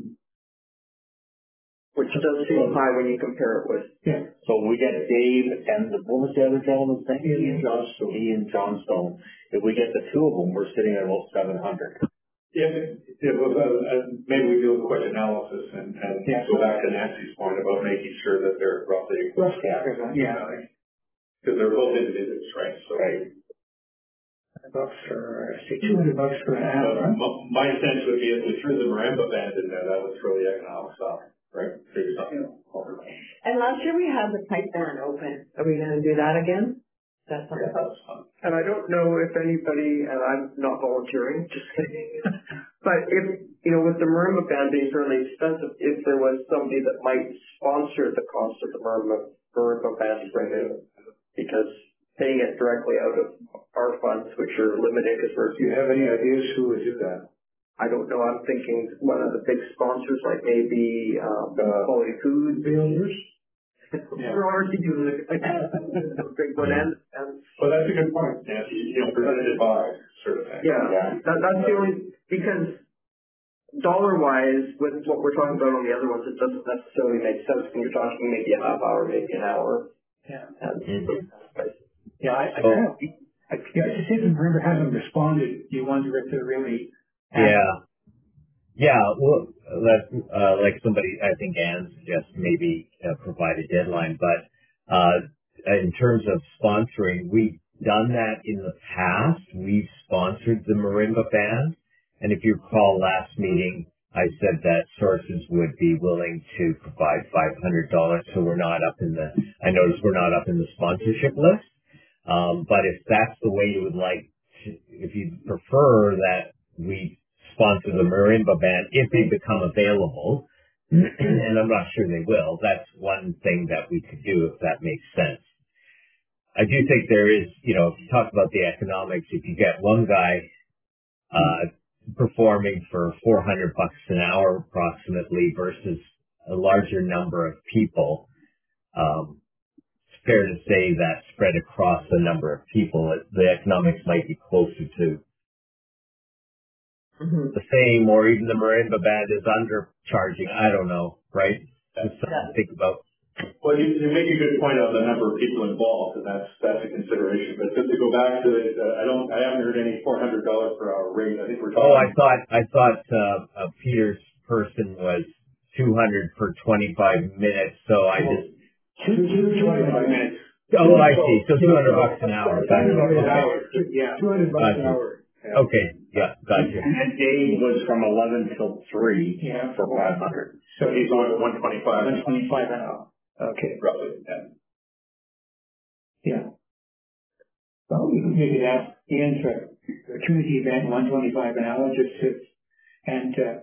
Which does seem high when you compare it with. yeah. So we get Dave and the, what was the other gentleman's name? Ian Johnstone. Ian Johnstone. If we get the two of them, we're sitting at about seven hundred. Yeah, it was, uh, uh, maybe we do a quick analysis and, and Yeah. go back to Nancy's point about making sure that they're roughly equal. Roughly, yeah. Because they're both individuals, right? So, Right. Bucks for, uh, say, two hundred bucks for an hour. uh, my, my sense would be if we threw the marimba band in there, that would throw the economics off, right? Figure something out. And last year we had the pipe barn open. Are we gonna do that again? That's something. Yeah, that's fun. And I don't know if anybody, and I'm not volunteering, just kidding. But if, you know, with the marimba band being fairly expensive, if there was somebody that might sponsor the cost of the marimba, marimba band revenue, because paying it directly out of our funds, which are limited because we're. Do you have any ideas who would do that? I don't know. I'm thinking one of the big sponsors, like maybe um, uh, Quality Food Builders? Yeah. We're already doing it. A big one, and, and Well, that's a good point, Nancy. You know, presented by sort of thing. yeah, yeah. That, that's the only because dollar wise, with what we're talking about on the other ones, it doesn't necessarily make sense when you're talking maybe a half hour, maybe an hour. Yeah. And, Mm-hmm. Yeah, I, I kind of, I, yeah, to see if the member hasn't responded, you wonder if they're really. Yeah. Yeah, well, that, uh, like somebody, I think Ann suggests maybe uh, provide a deadline, but, uh, in terms of sponsoring, we've done that in the past. We've sponsored the marimba band. And if you recall last meeting, I said that sources would be willing to provide five hundred dollars. So we're not up in the, I noticed we're not up in the sponsorship list. Um, but if that's the way you would like, to, if you prefer that we sponsor the marimba band, if they become available, and I'm not sure they will, that's one thing that we could do if that makes sense. I do think there is, you know, if you talk about the economics, if you get one guy, uh, performing for four hundred bucks an hour approximately versus a larger number of people, um, it's fair to say that spread across the number of people, the economics might be closer to mm-hmm. the same, or even the marimba band is undercharging. I don't know, right? Just something to think about. Well, you, you make a good point on the number of people involved, and that's that's a consideration. But just to go back to it, uh, I don't, I haven't heard any four hundred dollars per hour rate. I think we're. Oh, I thought I thought uh, uh, Peter's person was two hundred for twenty-five minutes. So I just Two, two, twenty-five minutes. oh, I see. So two hundred bucks an hour. Two hundred an hour. Yeah, two hundred bucks an Gotcha. hour. Okay, yeah, gotcha. And that day was from eleven till three Yeah. for five hundred. So he's on one twenty-five. One twenty-five an hour. Okay. Roughly. Yeah. Yeah. Well, we could maybe ask Ian for a community event, one twenty-five an hour, just to, and, uh,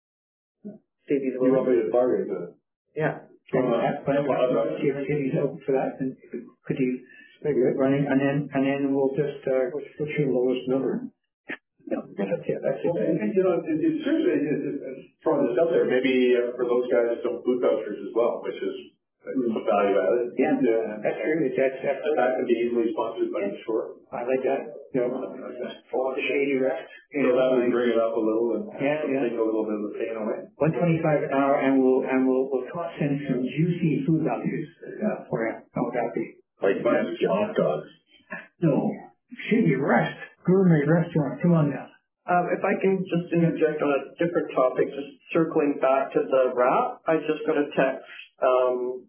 Save you the You want me to target that? Yeah. and that, but see if he's open for that, and could you running, and then, and then we'll just, uh, What's, what's your lowest number? no, that's it, that's Well, it. and, you know, it, it seriously, it, it, it, throwing this out there, maybe uh, for those guys, some food vouchers as well, which is uh, some value added. Yeah, Yeah. that's true, that's, that's, That can be easily sponsored by the shore. I like that, you know, for the shady rest. So that would bring it up a little and Yeah, yeah. take a little bit of the pain away. One twenty-five an hour, and we'll, and we'll, we'll toss in some juicy food values, uh, for you, how would that be? Like hot dogs. No, shady rest, gourmet restaurant, come on now. Um, if I can just interject on a different topic, just circling back to the wrap, I just got a text um,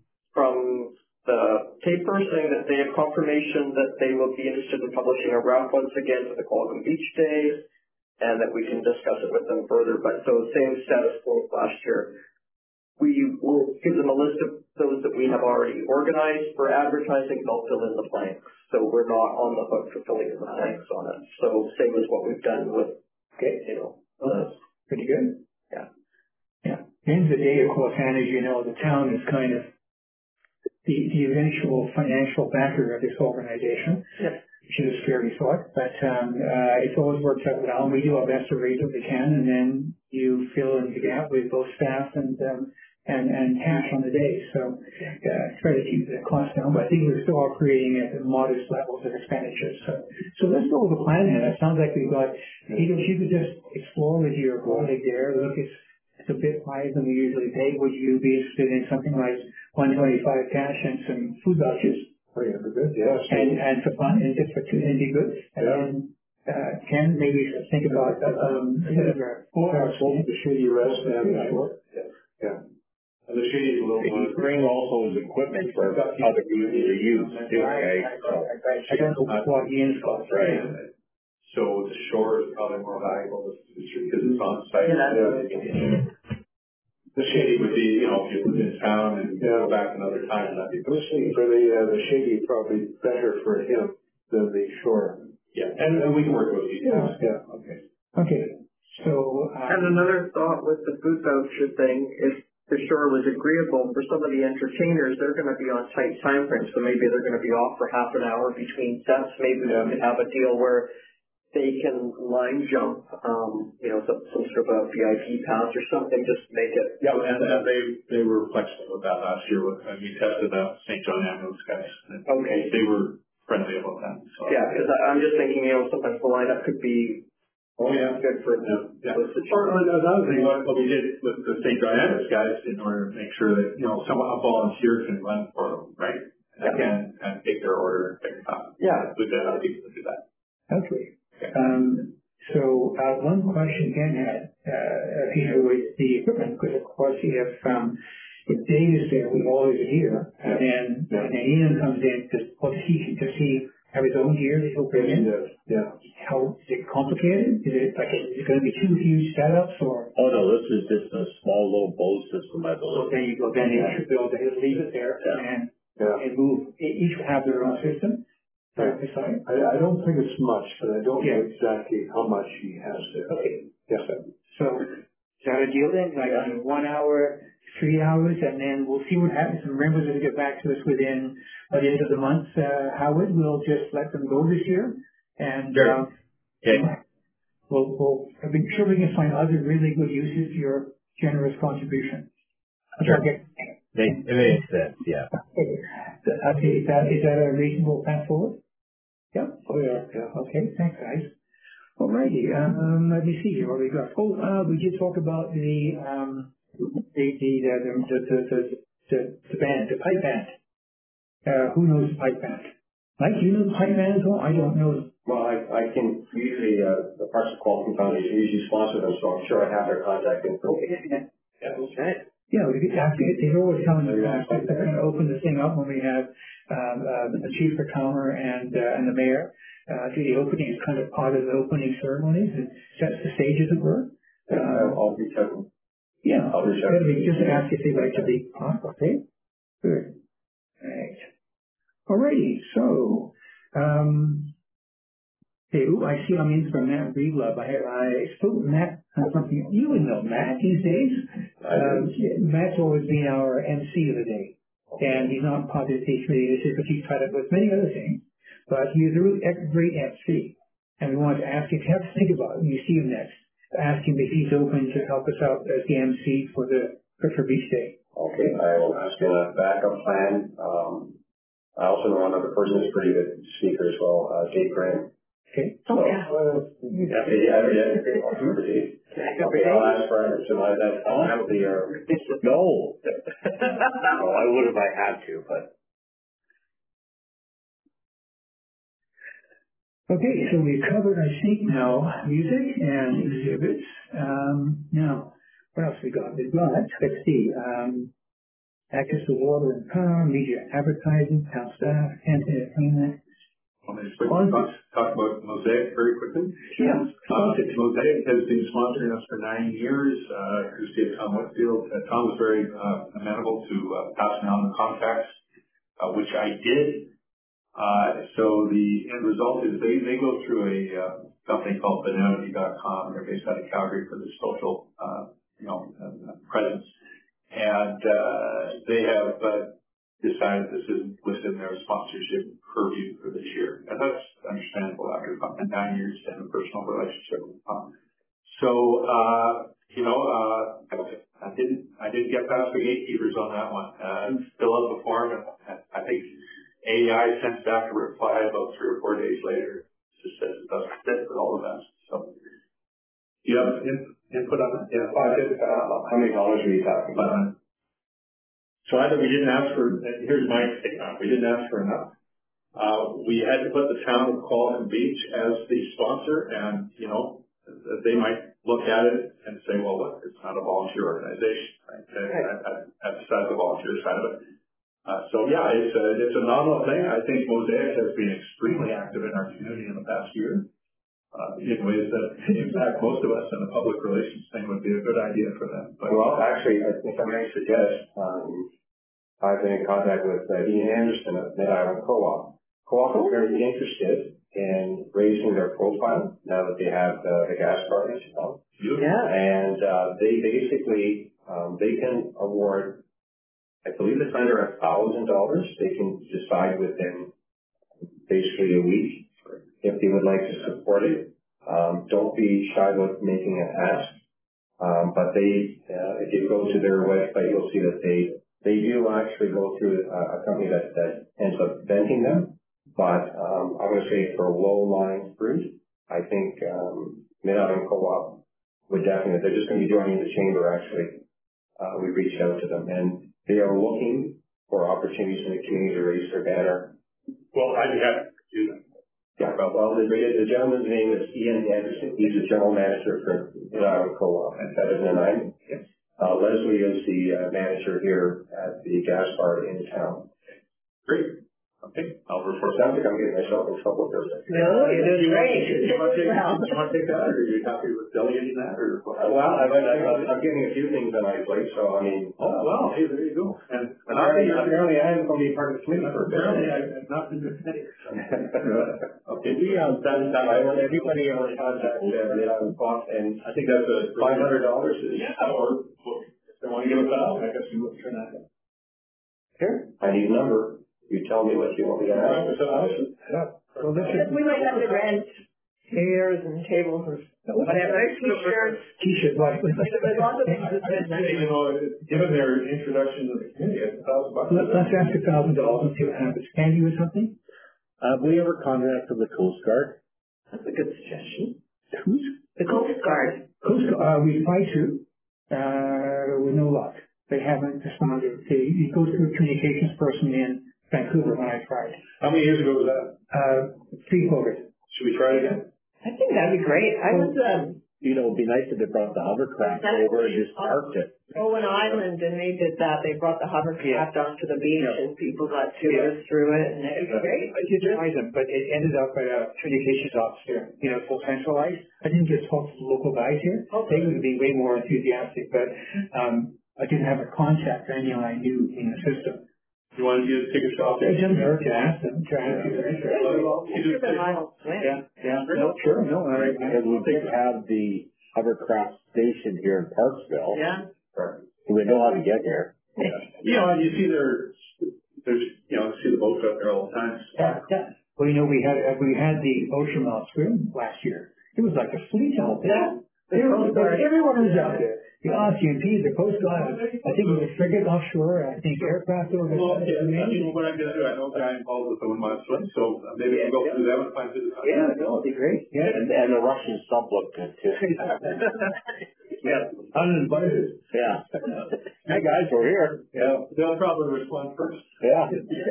from the paper saying that they have confirmation that they will be interested in publishing a wrap once again for the Qualicum Beach Days, and that we can discuss it with them further. But so same status quo as last year. We will give them a list of those that we have already organized for advertising. They'll fill in the blanks. So we're not on the hook for filling in the blanks on it. So same as what we've done with, Okay, you know, uh, pretty good. Yeah. Yeah. At the end of the day, of course, and as you know, the town is kind of the, the eventual financial backer of this organization. Yep. Which is a scary thought, but um, uh, it's always worked out well. We do our best to raise what we can, and then you fill in the gap with both staff and um, and and cash on the day. So uh, try to keep the cost down, but I think we're still operating at modest levels of expenditure. So so let's go with the plan. And it sounds like we've got. If you could just explore with your colleague there, look, it's it's a bit higher than we usually pay. Would you be interested in something like one twenty-five cash and some food vouchers? Oh, yeah, good, yes. And, and for fun, and just for two, and be good. And Yeah. then, uh, Ken, maybe think about, um, both the Shady Rest and the Shore. Yeah. And the Shady is a little more. He bring also his equipment for other people to use too, okay? I don't know what he is called. Right. So the Shore is probably more valuable because it's on site. Yeah. The Shady would be, you know, if you live in town and go back another time, that'd be. Listening for the, uh, the Shady probably better for him than the Shore. Yeah, and, and we can work with you. Yeah, yeah, okay. Okay, so. Um, And another thought with the food voucher thing, if the Shore was agreeable for some of the entertainers, they're going to be on tight time frames, so maybe they're going to be off for half an hour between sets. Maybe we could have a deal where they can line jump, um, you know, some, some sort of a V I P pass or something, just to make it. Yeah, and, and they they were flexible with that last year. With, and we tested out Saint John Ambulance guys. And Okay. They were friendly about that. So. Yeah, because I'm just thinking, you know, sometimes the lineup could be. Oh yeah, good for yeah. yeah. Or another thing, what, what we did with the Saint John Ambulance guys, in order to make sure that you know someone a volunteer can run for them, right? And yeah. and, and take their order and pick it up. Yeah, we got other people to do that. Okay. Um, so uh, one question Ken had, uh, Peter, was the equipment, because of course you have, um, if Dave is there, we always are here, and then, and then Ian comes in to, what does he, does he have his own gear that he'll bring in? Yeah. How, is it complicated? Is it like, is it going to be two huge setups, or? Oh no, this is just a small little bow system, I So believe. there you go, then they should build, they'll leave it there, Yeah. and, Yeah. and move, each will have their own system. Right. I, I don't think it's much, but I don't Yeah. know exactly how much he has there. Okay. Yes. So, is that a deal then? Like, I mean, one hour, three hours, and then we'll see what happens. And members will get back to us within, by the end of the month, uh, Howard, we'll just let them go this year. And, Sure. um, Okay. we'll, we'll, I'm sure we can find other really good uses for your generous contribution. Sure. Okay. They, it makes sense, yeah. Okay, is that, is that a reasonable path forward? Yeah. Oh, yeah, yeah. Okay, thanks, guys. Alrighty, um, let me see here what we got. Oh, uh, we did talk about the, um, the, the, the, the, the, the, the, the band, the pipe band. Uh, who knows the pipe band? Mike, you know the pipe band as well? I don't know. Well, I, I can usually, uh, the Parks and Quality Foundation usually sponsor them, so I'm sure I have their contact info. Okay, yeah. Yeah, okay. Yeah, we could ask it. They're always telling us that they're going to open the thing up when we have um, uh, the chief accountant and uh, and the mayor uh, do the opening. It's kind of part of the opening ceremonies. It sets the stage, as it were. Uh, I'll reach out. Yeah, I'll reach out. just ask if they'd like to be part. Okay, good. All right. Alrighty. So, um, hey, ooh, I see I'm in for Matt Breedlove. I I spoke to Matt on something. You would know Matt these days. Um, Matt's always been our M C of the day, and he's not part of the P three because he's tied up with many other things. But he is a really ex- great M C, and we wanted to ask you if you have to think about it when you see him next. Ask him if he's open to help us out as the M C for the for, for Beach Day. Okay, I will ask a backup plan. Um, I also know another person who's a pretty good speaker as well, uh, Dave Graham. Okay. So, Oh yeah. Uh, yeah, yeah, yeah. Okay, okay, I'll ask for him to my that penalty or No. No, I would if I had to, but. Okay, so we've covered, I think, now music and exhibits. Um, now, what else we got? We've got, let's see, um, access to water and power, media advertising, town staff, and entertainment. Want me to quickly talk, talk about Mosaic very quickly? Yeah. Uh, Mosaic has been sponsoring us for nine years. Uh, Christy Tom Whitfield. Uh, Tom was very uh, amenable to uh, passing on the contacts, uh, which I did. Uh, so the end result is they, they go through a uh, company called Benody dot com. They're based out of Calgary for the social, uh, you know, uh, presence. And uh, they have uh, decided this isn't within their sponsorship purview for this year. And that's understandable after nine years and a personal relationship with Tom. So, uh, you know, uh, I didn't, I didn't get past the gatekeepers on that one. Uh, fill out the form, and I think A I sent back a reply about three or four days later. It just says it doesn't fit with all of us. So, you have in, input on that? Yeah. Uh, just, uh, how many dollars are you talking about? Uh, so either we didn't ask for, here's my take on it, we didn't ask for enough, Uh, we had to put the town of Qualicum Beach as the sponsor, and, you know, they might look at it and say, well, look, it's not a volunteer organization, right? Right. At the side of the volunteer side of it. Uh, so yeah, it's a, it's a nominal thing. I think Mosaic has been extremely active in our community in the past year, uh, in ways that impact most of us, and the public relations thing would be a good idea for them. But, well, actually, if I may suggest, um, I've been in contact with uh, Ian Anderson of Mid-Island Co-op. Co-op is very interested in raising their profile now that they have uh, the gas card, as you know. Yeah. And uh, they basically, um, they can award, I believe it's under a thousand dollars. They can decide within basically a week if they would like to support it. Um, don't be shy about making an ask. Um, but they, uh, if you go to their website, you'll see that they, they do actually go through a, a company that, that ends up venting them. But um, I'm going to say for low-lying fruit, I think um, Mid-Island Co-op would definitely, they're just going to be joining the chamber actually. Uh, we reached out to them, and they are looking for opportunities in the community to raise their banner. well, I'd be happy to do that. Yeah, well, the, the gentleman's name is Ian Anderson. He's the general manager for Mid-Island Co-op, and that is in nine. Yes. Uh, Leslie is the uh, manager here at the gas bar in town. Great. Okay, I'll refer Sounds like I'm getting myself in trouble here. No, you're doing great. Do you want to take, do you want to take that, or are you happy with delegating that, or? Uh, well, I, I, I, I'm getting a few things on my plate, so I mean. Oh, well, hey, there you go. And, and apparently, I, apparently I haven't been part of the committee. apparently I've not been the committee. Okay, we, um, that, that, I want everybody on contact, uh, Mid-Island Co-op, and I think that's a five hundred dollars is. Yeah, or, if they want to give it out, I guess we would turn that in. Here, I need a number. You tell me what you want me to ask. Yeah. Well, this is, We might have to rent chairs and tables and whatever, t-shirts. T-shirt, like. There's lots of things that's been You know, given their introduction to the community, it's a thousand bucks. Let- Let's ask a thousand dollars and see what happens. Can you do something? Uh, we ever contact the Coast Guard? That's a good suggestion. Who's? The Coast Guard. Coast, uh, we tried to, uh, with no luck. They haven't responded. They, it goes to a communications person in Vancouver when I tried. How many years ago was that? Uh, pre-COVID. Should we try it again? I think that'd be great. I was, um, You know, it'd be nice if they brought the hovercraft over and just parked it. Owen Island, and they did that. They brought the hovercraft onto the beach, Yeah. and people got tours through it, and it was great. I did try them, but it ended up at a communications office here, you know, so centralized. I didn't get talk to the local guys here. They would be way more enthusiastic, but um, I didn't have a contact or anyone I knew in the system. You want to do, take a shot there? It doesn't hurt to ask them, to ask if they're interested. You do- Yeah, yeah, no, sure, no, all right. Because we did have the hovercraft station here in Parksville. Yeah. Right. So we know how to get here. Yeah. You know, and you see their, there's, you know, see the boats out there all the time. Yeah, yeah. Well, you know, we had, uh, we had the Ocean Mount Swim last year. It was like a fleet out there. Everyone, everyone was out there. The R C M P, the Coast Guard, I think it was a frigate offshore, I think aircraft over Well, there. yeah, you know what I'm gonna do, I know a guy involved with the one mile swim, so maybe we can go through them and find through the. Yeah, no, it'd be great, yeah. And, and the Russian sub looked good too. Yeah, uninvited. Yeah. Hey guys, we're here. Yeah, they'll probably respond first. Yeah.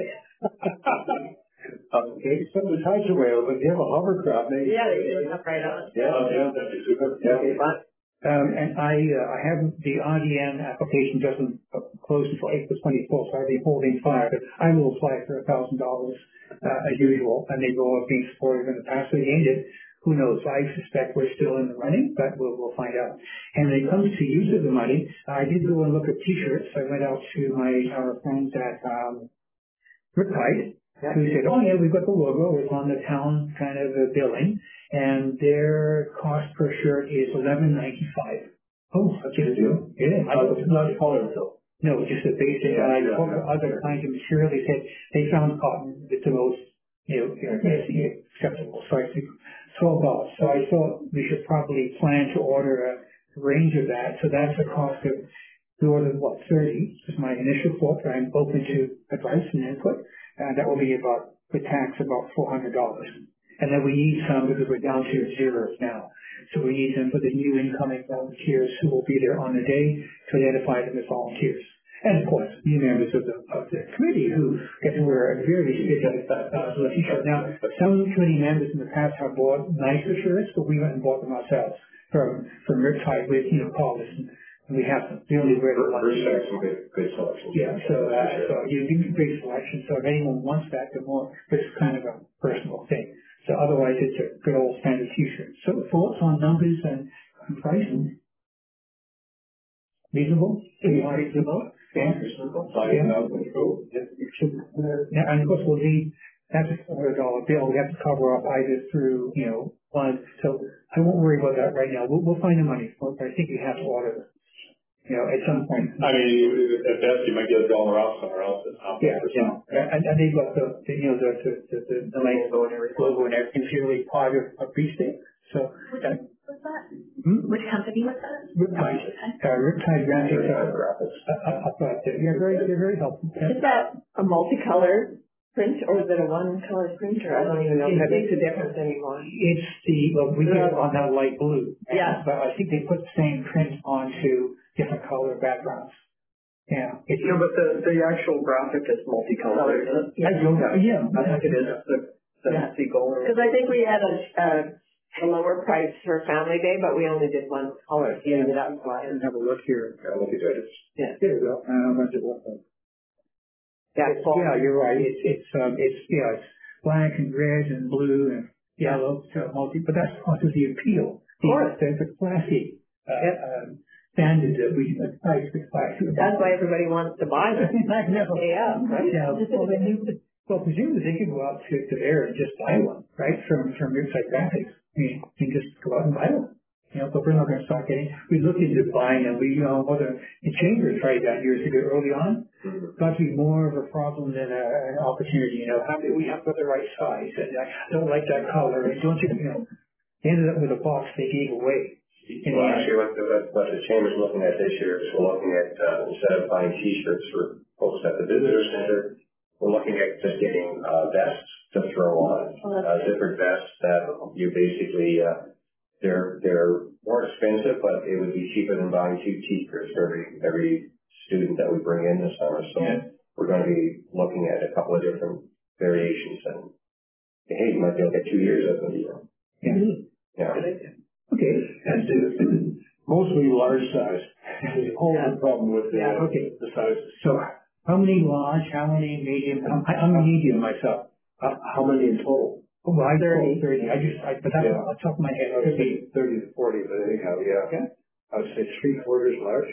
Okay, some of the tides are way over, but they have a hovercraft, maybe. Yeah, they did have right on. Yeah, yeah, that'd be super. Okay, fine. Um, and I, uh, I haven't, the R D N application doesn't uh, close until April twenty-fourth, so I've been holding fire, but I will apply for a thousand dollars, uh, as usual, and they've all been supportive in the past, so they ended. Who knows? I suspect we're still in the running, but we'll, we'll find out. And when it comes to use of the money, I did go and look at t-shirts. I went out to my, our friends at, um, Riptide, who said, oh yeah, we've got the logo, it's on the town kind of uh, billing, and their cost per shirt is eleven ninety-five. Oh, that's a deal. It is. I don't, it's not colored though. No, just a basic, Yeah, and I yeah, talked to yeah. other kinds of material, they said they found cotton with the most, you know, you know, basically acceptable, so I think twelve dollars. So I thought we should probably plan to order a range of that, so that's a cost of the order of what, thirty, is my initial thought, I'm open to advice and input, and that will be about, the tax, about four hundred dollars. And then we need some, because we're down to zeros now, so we need them for the new incoming volunteers who will be there on the day to identify them as volunteers. And of course, new members of the, of the committee who get to wear a very specific uh, t-shirt. Now, some of the committee members in the past have bought nicer shirts, but we went and bought them ourselves from, from Riptide with, you know, Paulus, and, and we have them. We only wear the one. Bruce has some good, good selections. Yeah, so, uh, so you give me great selection. So if anyone wants that, the more, but it's kind of a personal thing. So otherwise, it's a good old standard t-shirt. So thoughts on numbers and, and pricing? Reasonable? Reasonable? Yeah. Reasonable. Yeah. And of course, we'll need, that's a four hundred dollar bill. We have to cover up either through, you know, one. So I won't worry about that right now. We'll, we'll find the money for it, but I think we have to order them, you know, at some point. I mean, you- at best, you might get a dollar off somewhere else. That's not Yeah, yeah. And, and they've got the, the, you know, the, the, the, the, the nice logo and everything, logo and everything, really part of a beef steak. So, uh, What's that? hmm? Which company was that? Riptide, uh, Riptide Graphics, uh, uh, uh, uh, uh, yeah, very, they're very helpful. Is that a multicolored print or is it a one color print, or I don't even know if that makes a difference anymore? It's the, well, we get it on that light blue. Yeah. But I think they put the same print onto different color backgrounds. Yeah. It's, No, but the, the actual graphic is multicolored. I don't, yeah. I think it is the, the Yeah. seagull. Because I think we had a, a, a lower price for Family Day, but we only did one color. So Yeah. that's why. I have a look here. Yeah, look at that. Yeah. There we go. Uh, what's it look like? Yeah. It's, yeah, you're right. It's, it's, um, it's, yeah, it's black and red and blue and yellow, so multi, but that's part of the appeal. Of course. The, the classy, uh, Yep. um, standard that we, the price, the classy. That's why everybody wants to buy them. I know. Yeah, right? Yeah, well, then you, well, presumably they could go out to, to there and just buy one, right, from, from Riptide Graphics. I mean, you can just go out and buy one. You know, but we're not going to start getting, we looked into buying them. We, you know, whether, the Chamber tried that years ago early on. Got to be more of a problem than a, an opportunity, you know, how do we have got the right size? And I don't like that color. And don't you, you know, they ended up with a box they gave away. In Well, the end. actually, what the, what the Chamber's looking at this year is we're looking at, uh, instead of buying t-shirts for folks at the visitor center, we're looking at just getting, uh, vests to throw on, uh, zippered vests that you basically, uh, they're, they're more expensive, but it would be cheaper than buying two t-shirts for every, every student that we bring in this summer. So Yeah. we're going to be looking at a couple of different variations and, hey, you might be able to get two years of them. Yeah. Yeah. Okay. And uh, mostly large size. There's always a problem with the, Yeah, okay. the size. So how many large, how many medium? I'm, I'm a medium myself. Uh, how many in total? Oh, well, I thirty. thirty. I just, I, but that's Yeah. on top of my head. I would fifty. say thirty to forty, but anyhow, yeah. Okay. I would say three quarters large.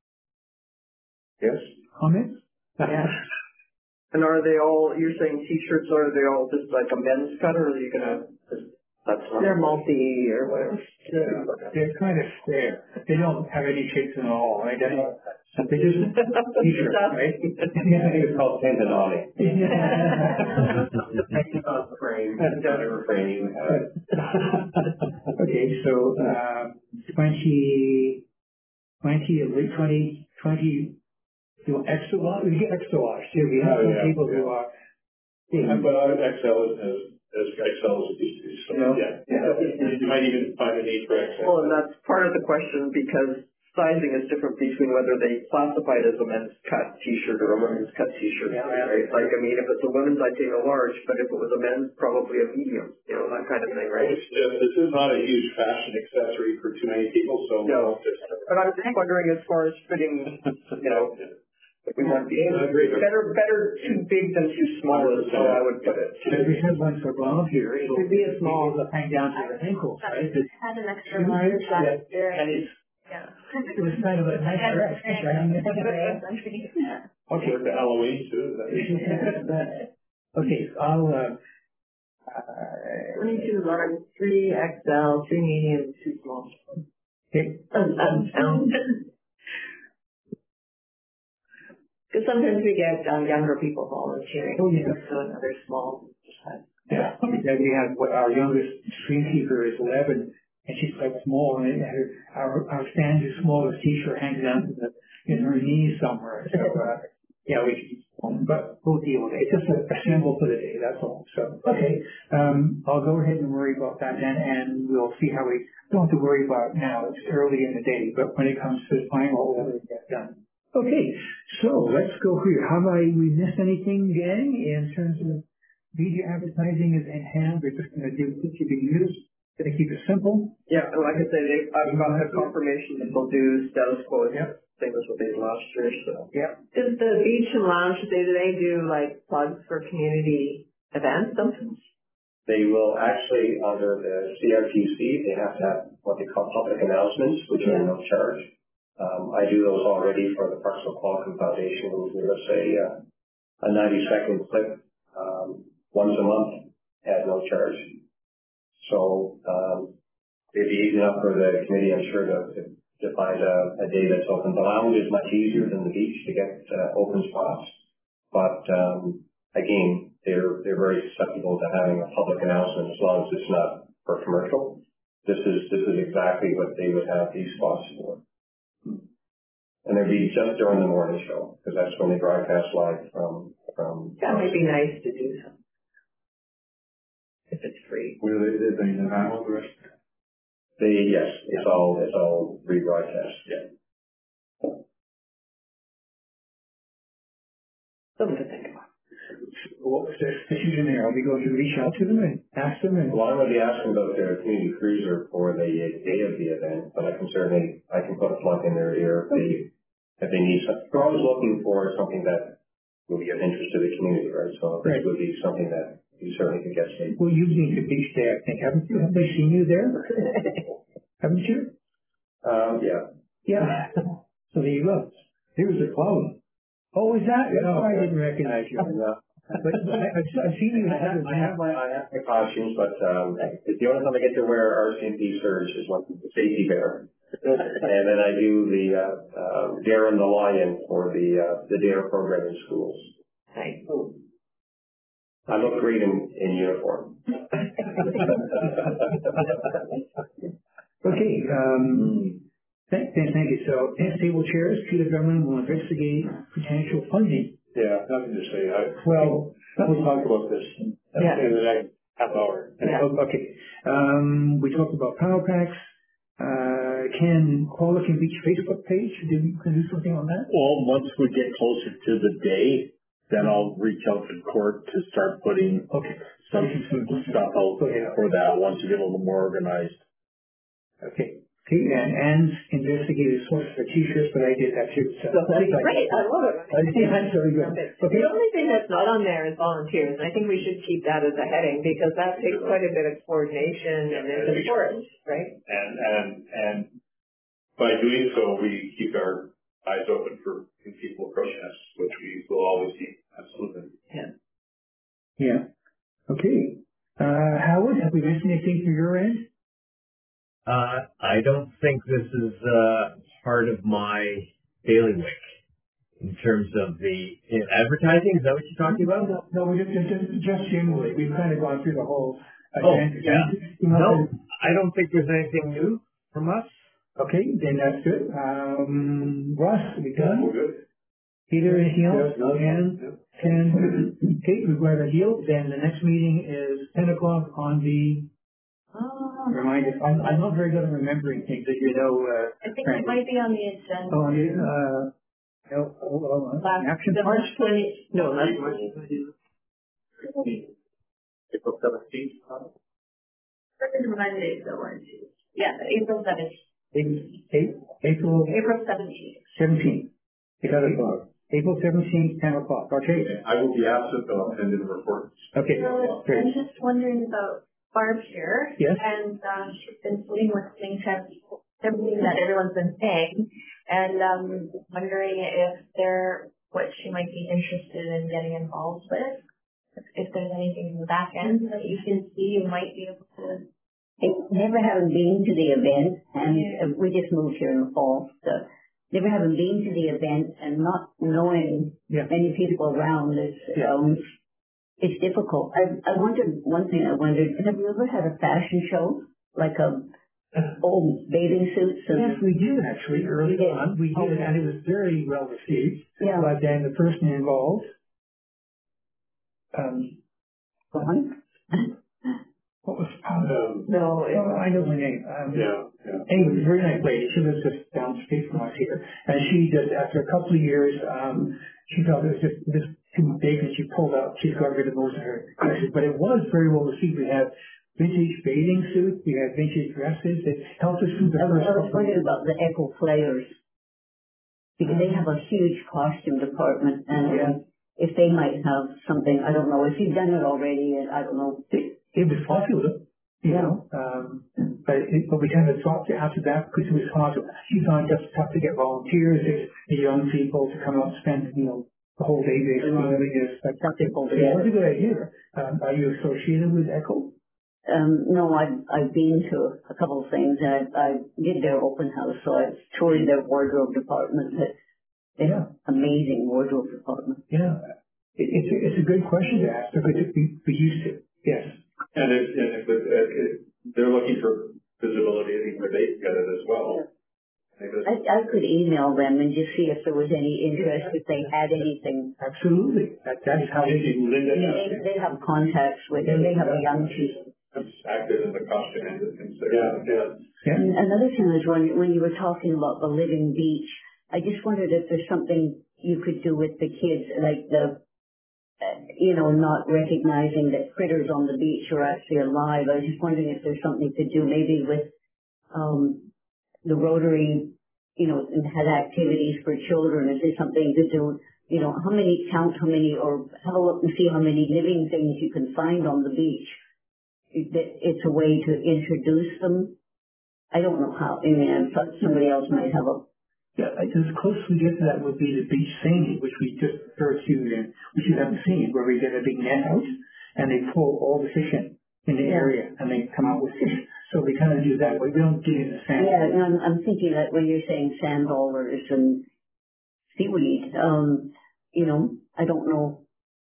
Yes? Comments? Yeah. And are they all, you're saying t-shirts, are they all just like a men's cut, or are you gonna, that's not. They're multi or whatever. They're, they're kind of square. They don't have any shapes at all, right? They don't- they just t-shirt, right? I think it's called tendononic. Frame. Whatever frame you have. Okay, so, um, twenty, twenty, at least twenty, twenty, you know, extra large, we get extra large too. We have Oh, some yeah, people who yeah. are, Yeah, but I would excel as, as, as excel as a D C, so, No. yeah. You might even find a need for excel. Well, and that's part of the question, because sizing is different between whether they classify it as a men's cut t-shirt or a women's cut t-shirt, Yeah, right? Like, I mean, if it's a women's, I'd take a large, but if it was a men's, probably a medium, you know, that kind of thing, right? It's, uh, this is not a huge fashion accessory for too many people, so. No. But I was just wondering, as far as fitting, you know, if we want to be, better, better too big than too small is how I would put it. if we had one for Bob here, it Could be a small. would hang down to the ankles, right? It Had an extra large last year. and it's, Yeah. it was kind of a nice dress, right? Yeah. Okay. Work the Halloween too. is that- Okay, so I'll, uh, uh, Twenty-two large, three X L, three medium, two small. okay, Um, um, Because sometimes we get um, younger people volunteering. Oh, yeah. So another small size. yeah, then we have, what our youngest screenkeeper is eleven, and she's quite small, and her, our, our standard smallest t-shirt hangs down to the, in her knees somewhere, so, uh, yeah, we can, but we'll deal with it. It's just a, a symbol for the day, that's all. So, okay, um, I'll go ahead and worry about that then, and we'll see how we, don't have to worry about it now, it's early in the day, but when it comes to the final, we'll get it done. Okay, so let's go here. Have I, we missed anything, gang, in terms of media advertising is in hand? We're just going to do fifty big news. Going to keep it simple. Yeah, and like I said, they, I've got that confirmation that they'll do status quo. Yeah. Same as what they did last year, so. Yeah. Does the beach and lounge, do they do like plugs for community events sometimes? They will actually, under the C R T C, they have to have what they call public announcements, which are no charge. Um, I do those already for the Parks and Qualicum Foundation, who give us a, uh, a ninety second clip, um, once a month at no charge. So, um, it'd be easy enough for the committee, I'm sure, to, to, to find a, a day that's open. The lounge is much easier than the beach to get uh, open spots. But, um, again, they're, they're very susceptible to having a public announcement as long as it's not for commercial. This is, this is exactly what they would have these spots for. And it'd be just during the morning show, because that's when they broadcast live from, from. That might be nice to do something. If it's free. Where they did they in the rest? They, yes, it's all, it's all rebroadcast. Yeah. Something to think about. What was their decision there? Are we going to reach out to them and ask them? And Well, I'm going to be asking about their community cruiser for the day of the event, but I can certainly, I can put a plug in their ear if they, if they need something. They're always looking for something that will be of interest to the community, right? So this Right. would be something that you certainly could get to. well, you've been to Beach Day, I think, haven't you? Have they seen you there? Haven't you? Um, yeah. Yeah. So there you go. Here's a clown. Oh, is that? No, I didn't recognize you. Yeah. But I, I've, I've seen you. I have, I have my, I have my costumes, but, um, it's the only time I get to wear R C M P surge is when the safety bear. And then I do the, uh, uh, Dare and the Lion for the, uh, the Dare program in schools. Nice. I look great in, in uniform. Okay, um, thank, thank thank you. So, next table chairs, Peter Drummond will investigate potential funding. Yeah, nothing to say. I, Well, we'll talk about this Yeah. in the next half hour. Yeah. oh, okay. Um, we talked about power packs. Uh, can Qualicum Beach Facebook page, do we can do something on that? Well, once we get closer to the day, then I'll reach out to court to start putting Okay. some stuff out for that once you get a little more organized. Okay. Okay, and Anne's investigated source for t-shirts, but I did that too. So, So that's great. I love it. I think that's very good. Okay. The only thing that's not on there is volunteers. I think we should keep that as a heading because that takes quite a bit of coordination and it's important, right? And, and, and by doing so, we keep our eyes open for new people approaching us, which we will always do. Absolutely. Yeah. Yeah. Okay. Uh, Howard, have we missed anything from your end? Uh, I don't think this is uh, part of my bailiwick in terms of the in advertising. Is that what you're talking about? No, no, we just, just, just generally, we've kind of gone through the whole. Oh, agenda. yeah. You know, No, I don't think there's anything new from us. Okay, then that's good. Um, Russ, we done? We're good. Peter, anything else? Yes, Ann? Ten? Okay, we've got a deal. Then the next meeting is ten o'clock on the, Oh, remind us, I'm, I'm not very good at remembering things, as you know, uh. I think it might be on the agenda. Oh, yeah, uh, no, oh, oh, uh, Last- action The part? March twenty, no, that's April seventeenth. Monday, so one, two. Yeah, April seventeenth. April, April April seventeenth. seventeenth. Ten o'clock. April seventeenth, ten o'clock, okay? I will be absent, but I'll send in a report. Okay, So great. I'm just wondering about Barb here. Yes. And um, she's been sitting with things, everything that everyone's been saying, and um, wondering if there, what she might be interested in getting involved with. If, if there's anything in the back end that you can see, you might be able to. I never having been to the event, and uh, we just moved here in the fall, so never having been to the event and not knowing Yeah. many people around is um, it's difficult. I I wondered one thing. I wondered, have you ever had a fashion show like a old bathing suits? And, Yes, we did actually early We did. on. We did, and it was very well received. Yeah. But then the person involved, um, Gone? what was, um, No, it, oh, I know her name. Um, Yeah, yeah. Anyway, very nice lady. She lives just down the street from us here. And she just, after a couple of years, um, she felt it was just, this too big and she pulled out, she's got rid of most of her dresses. But it was very well received. We have vintage bathing suits, we have vintage dresses. It helped us through the I was, first I was couple of wondering years. about the Echo Players, because they have a huge costume department, and Yeah. um, if they might have something, I don't know, if you've done it already, and I don't know. It, it was popular, you Yeah. know, um, but, it, but we kind of dropped it after that because it was hard to, she found it just tough to get volunteers, it's the young people to come out and spend, you know, the whole day basically doing this. But Some people it was a good idea. Um, are you associated with ECHO? Um, no, I've, I've been to a couple of things, and I, I did their open house, so I toured their wardrobe department. But they have amazing wardrobe department. Yeah. It, it's, a, it's a good question to ask because it, we, we used to. Yes. And if, and if, it, if they're looking for visibility, I think they get it as well. I, I could email them and just see if there was any interest, if they had anything. Absolutely. That, that's how we do. Linda They, they have contacts with them. They have a young team. active in the costume end of things. Yeah, yeah. Yeah. And another thing is when, when you were talking about the living beach, I just wondered if there's something you could do with the kids, like the, uh, you know, not recognizing that critters on the beach are actually alive. I was just wondering if there's something you could do maybe with um, the Rotary, you know, and had activities for children. Is there something you could do, you know, how many, count how many, or have a look and see how many living things you can find on the beach. It's a way to introduce them. I don't know how. I mean, I thought somebody else might have a. Yeah, I- as close as we get to that would be the beach singing, which we just referred to, and which you haven't seen, where we get a big net out and they pull all the fish in in the area and they come out with fish. So we kind of do that, but we don't get into sand. Yeah, and I'm, I'm thinking that when you're saying sand dollars and seaweed, um, you know, I don't know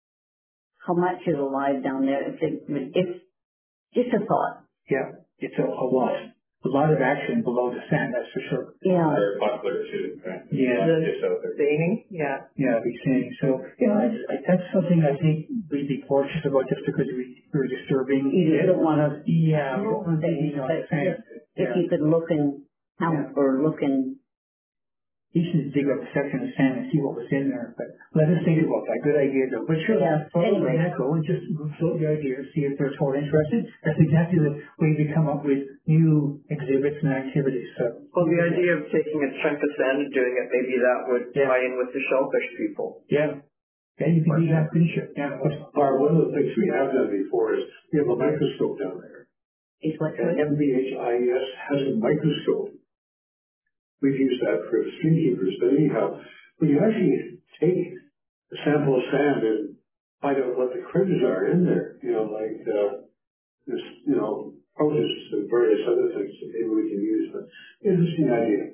how much is alive down there. If it, if just a thought. Yeah, it's a, a lot. A lot of action below the sand, that's for sure. Yeah. They're popular too, right? Yeah. Just out there. staining, yeah. Yeah, big saying. So, yeah, I, I, that's something I think we'd be cautious about just because we, we're disturbing. You don't want to. Yeah, we don't want to be on the sand. If you could look and count or look and. You should dig up a section of sand and see what was in there, but let us think about that. Good idea, though. But sure, Yeah, follow anyway. the echo and just float the idea, see if they're at all interested. That's exactly the way we come up with new exhibits and activities. So, Well, the idea of taking a chunk of sand and doing it, maybe that would Yeah. tie in with the shellfish people. yeah, yeah, you can do that pretty sure. Yeah, Barb, one of the things we have done before is we have a microscope down there. Is what? And M B H I S has a microscope. We've used that for stream keepers, but anyhow, when you actually take a sample of sand and find out what the critters are in there, you know, like, uh, this, you know, protists and various other things that maybe we can use, but interesting idea.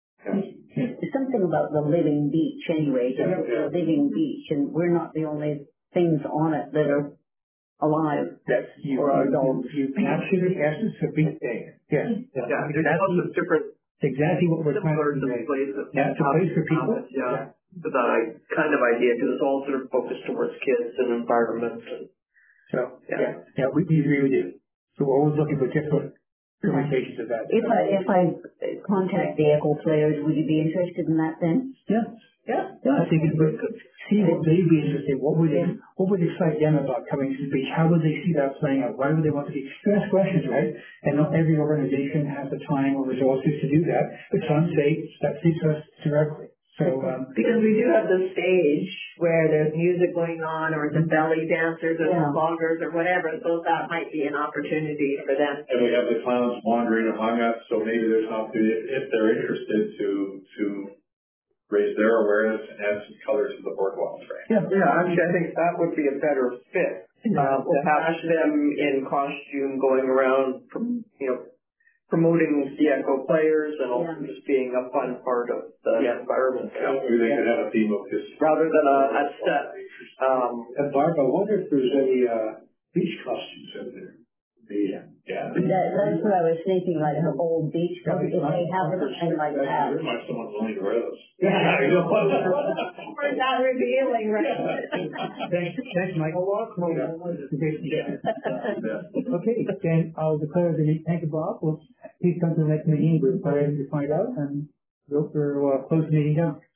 Yeah. There's something about the living beach anyway, the, Yeah, yeah. the living beach, and we're not the only things on it that are alive. that's you. Or our you, dogs. you capture the essence of being there. Yes. Yeah, there's That's lots of different exactly what we're trying similar to to do. places. Yeah, it's a place for people. Yeah, but that I- kind of idea, because it's all sort of focused towards kids and environment. And, So, Yeah. yeah, yeah, we, we agree with you. So we're always looking for different permutations of that. If I, if I contact the Echo Players, would you be interested in that then? Yeah, yeah, yeah, I think it's good. See what they'd be interested, what would they, what would excite them about coming to the beach? How would they see that playing out? Why would they want to be? You ask questions, right? And not every organization has the time or resources to do that, but some say that suits us directly. So, um, Because we do have the stage where there's music going on, or the belly dancers or Yeah. the bloggers or whatever, so that might be an opportunity for them. And we have the clowns wandering among us, so maybe there's an opportunity, if they're interested, to, to raise their awareness and add some color to the boardwalk, right? yeah, yeah, actually, I think that would be a better fit. Uh, to have them in costume going around, prom- you know, promoting the Echo Players and also Yeah. just being a fun part of the Yeah. environment. Maybe they could have a theme of this. Rather than a, a set, um, And Barb, I wonder if there's any, uh, beach costumes in there. The, Yeah. That, that's what I was thinking, like an old beach club, if they have something like that. There might someone willing to wear those. Yeah, I know. Or not revealing, right? Thanks, thanks, Michael. Yeah. Okay, then I'll declare the meeting. Thank you, Bob. We'll please come to the next meeting. We're required to find out and we'll, we'll uh, close the meeting down.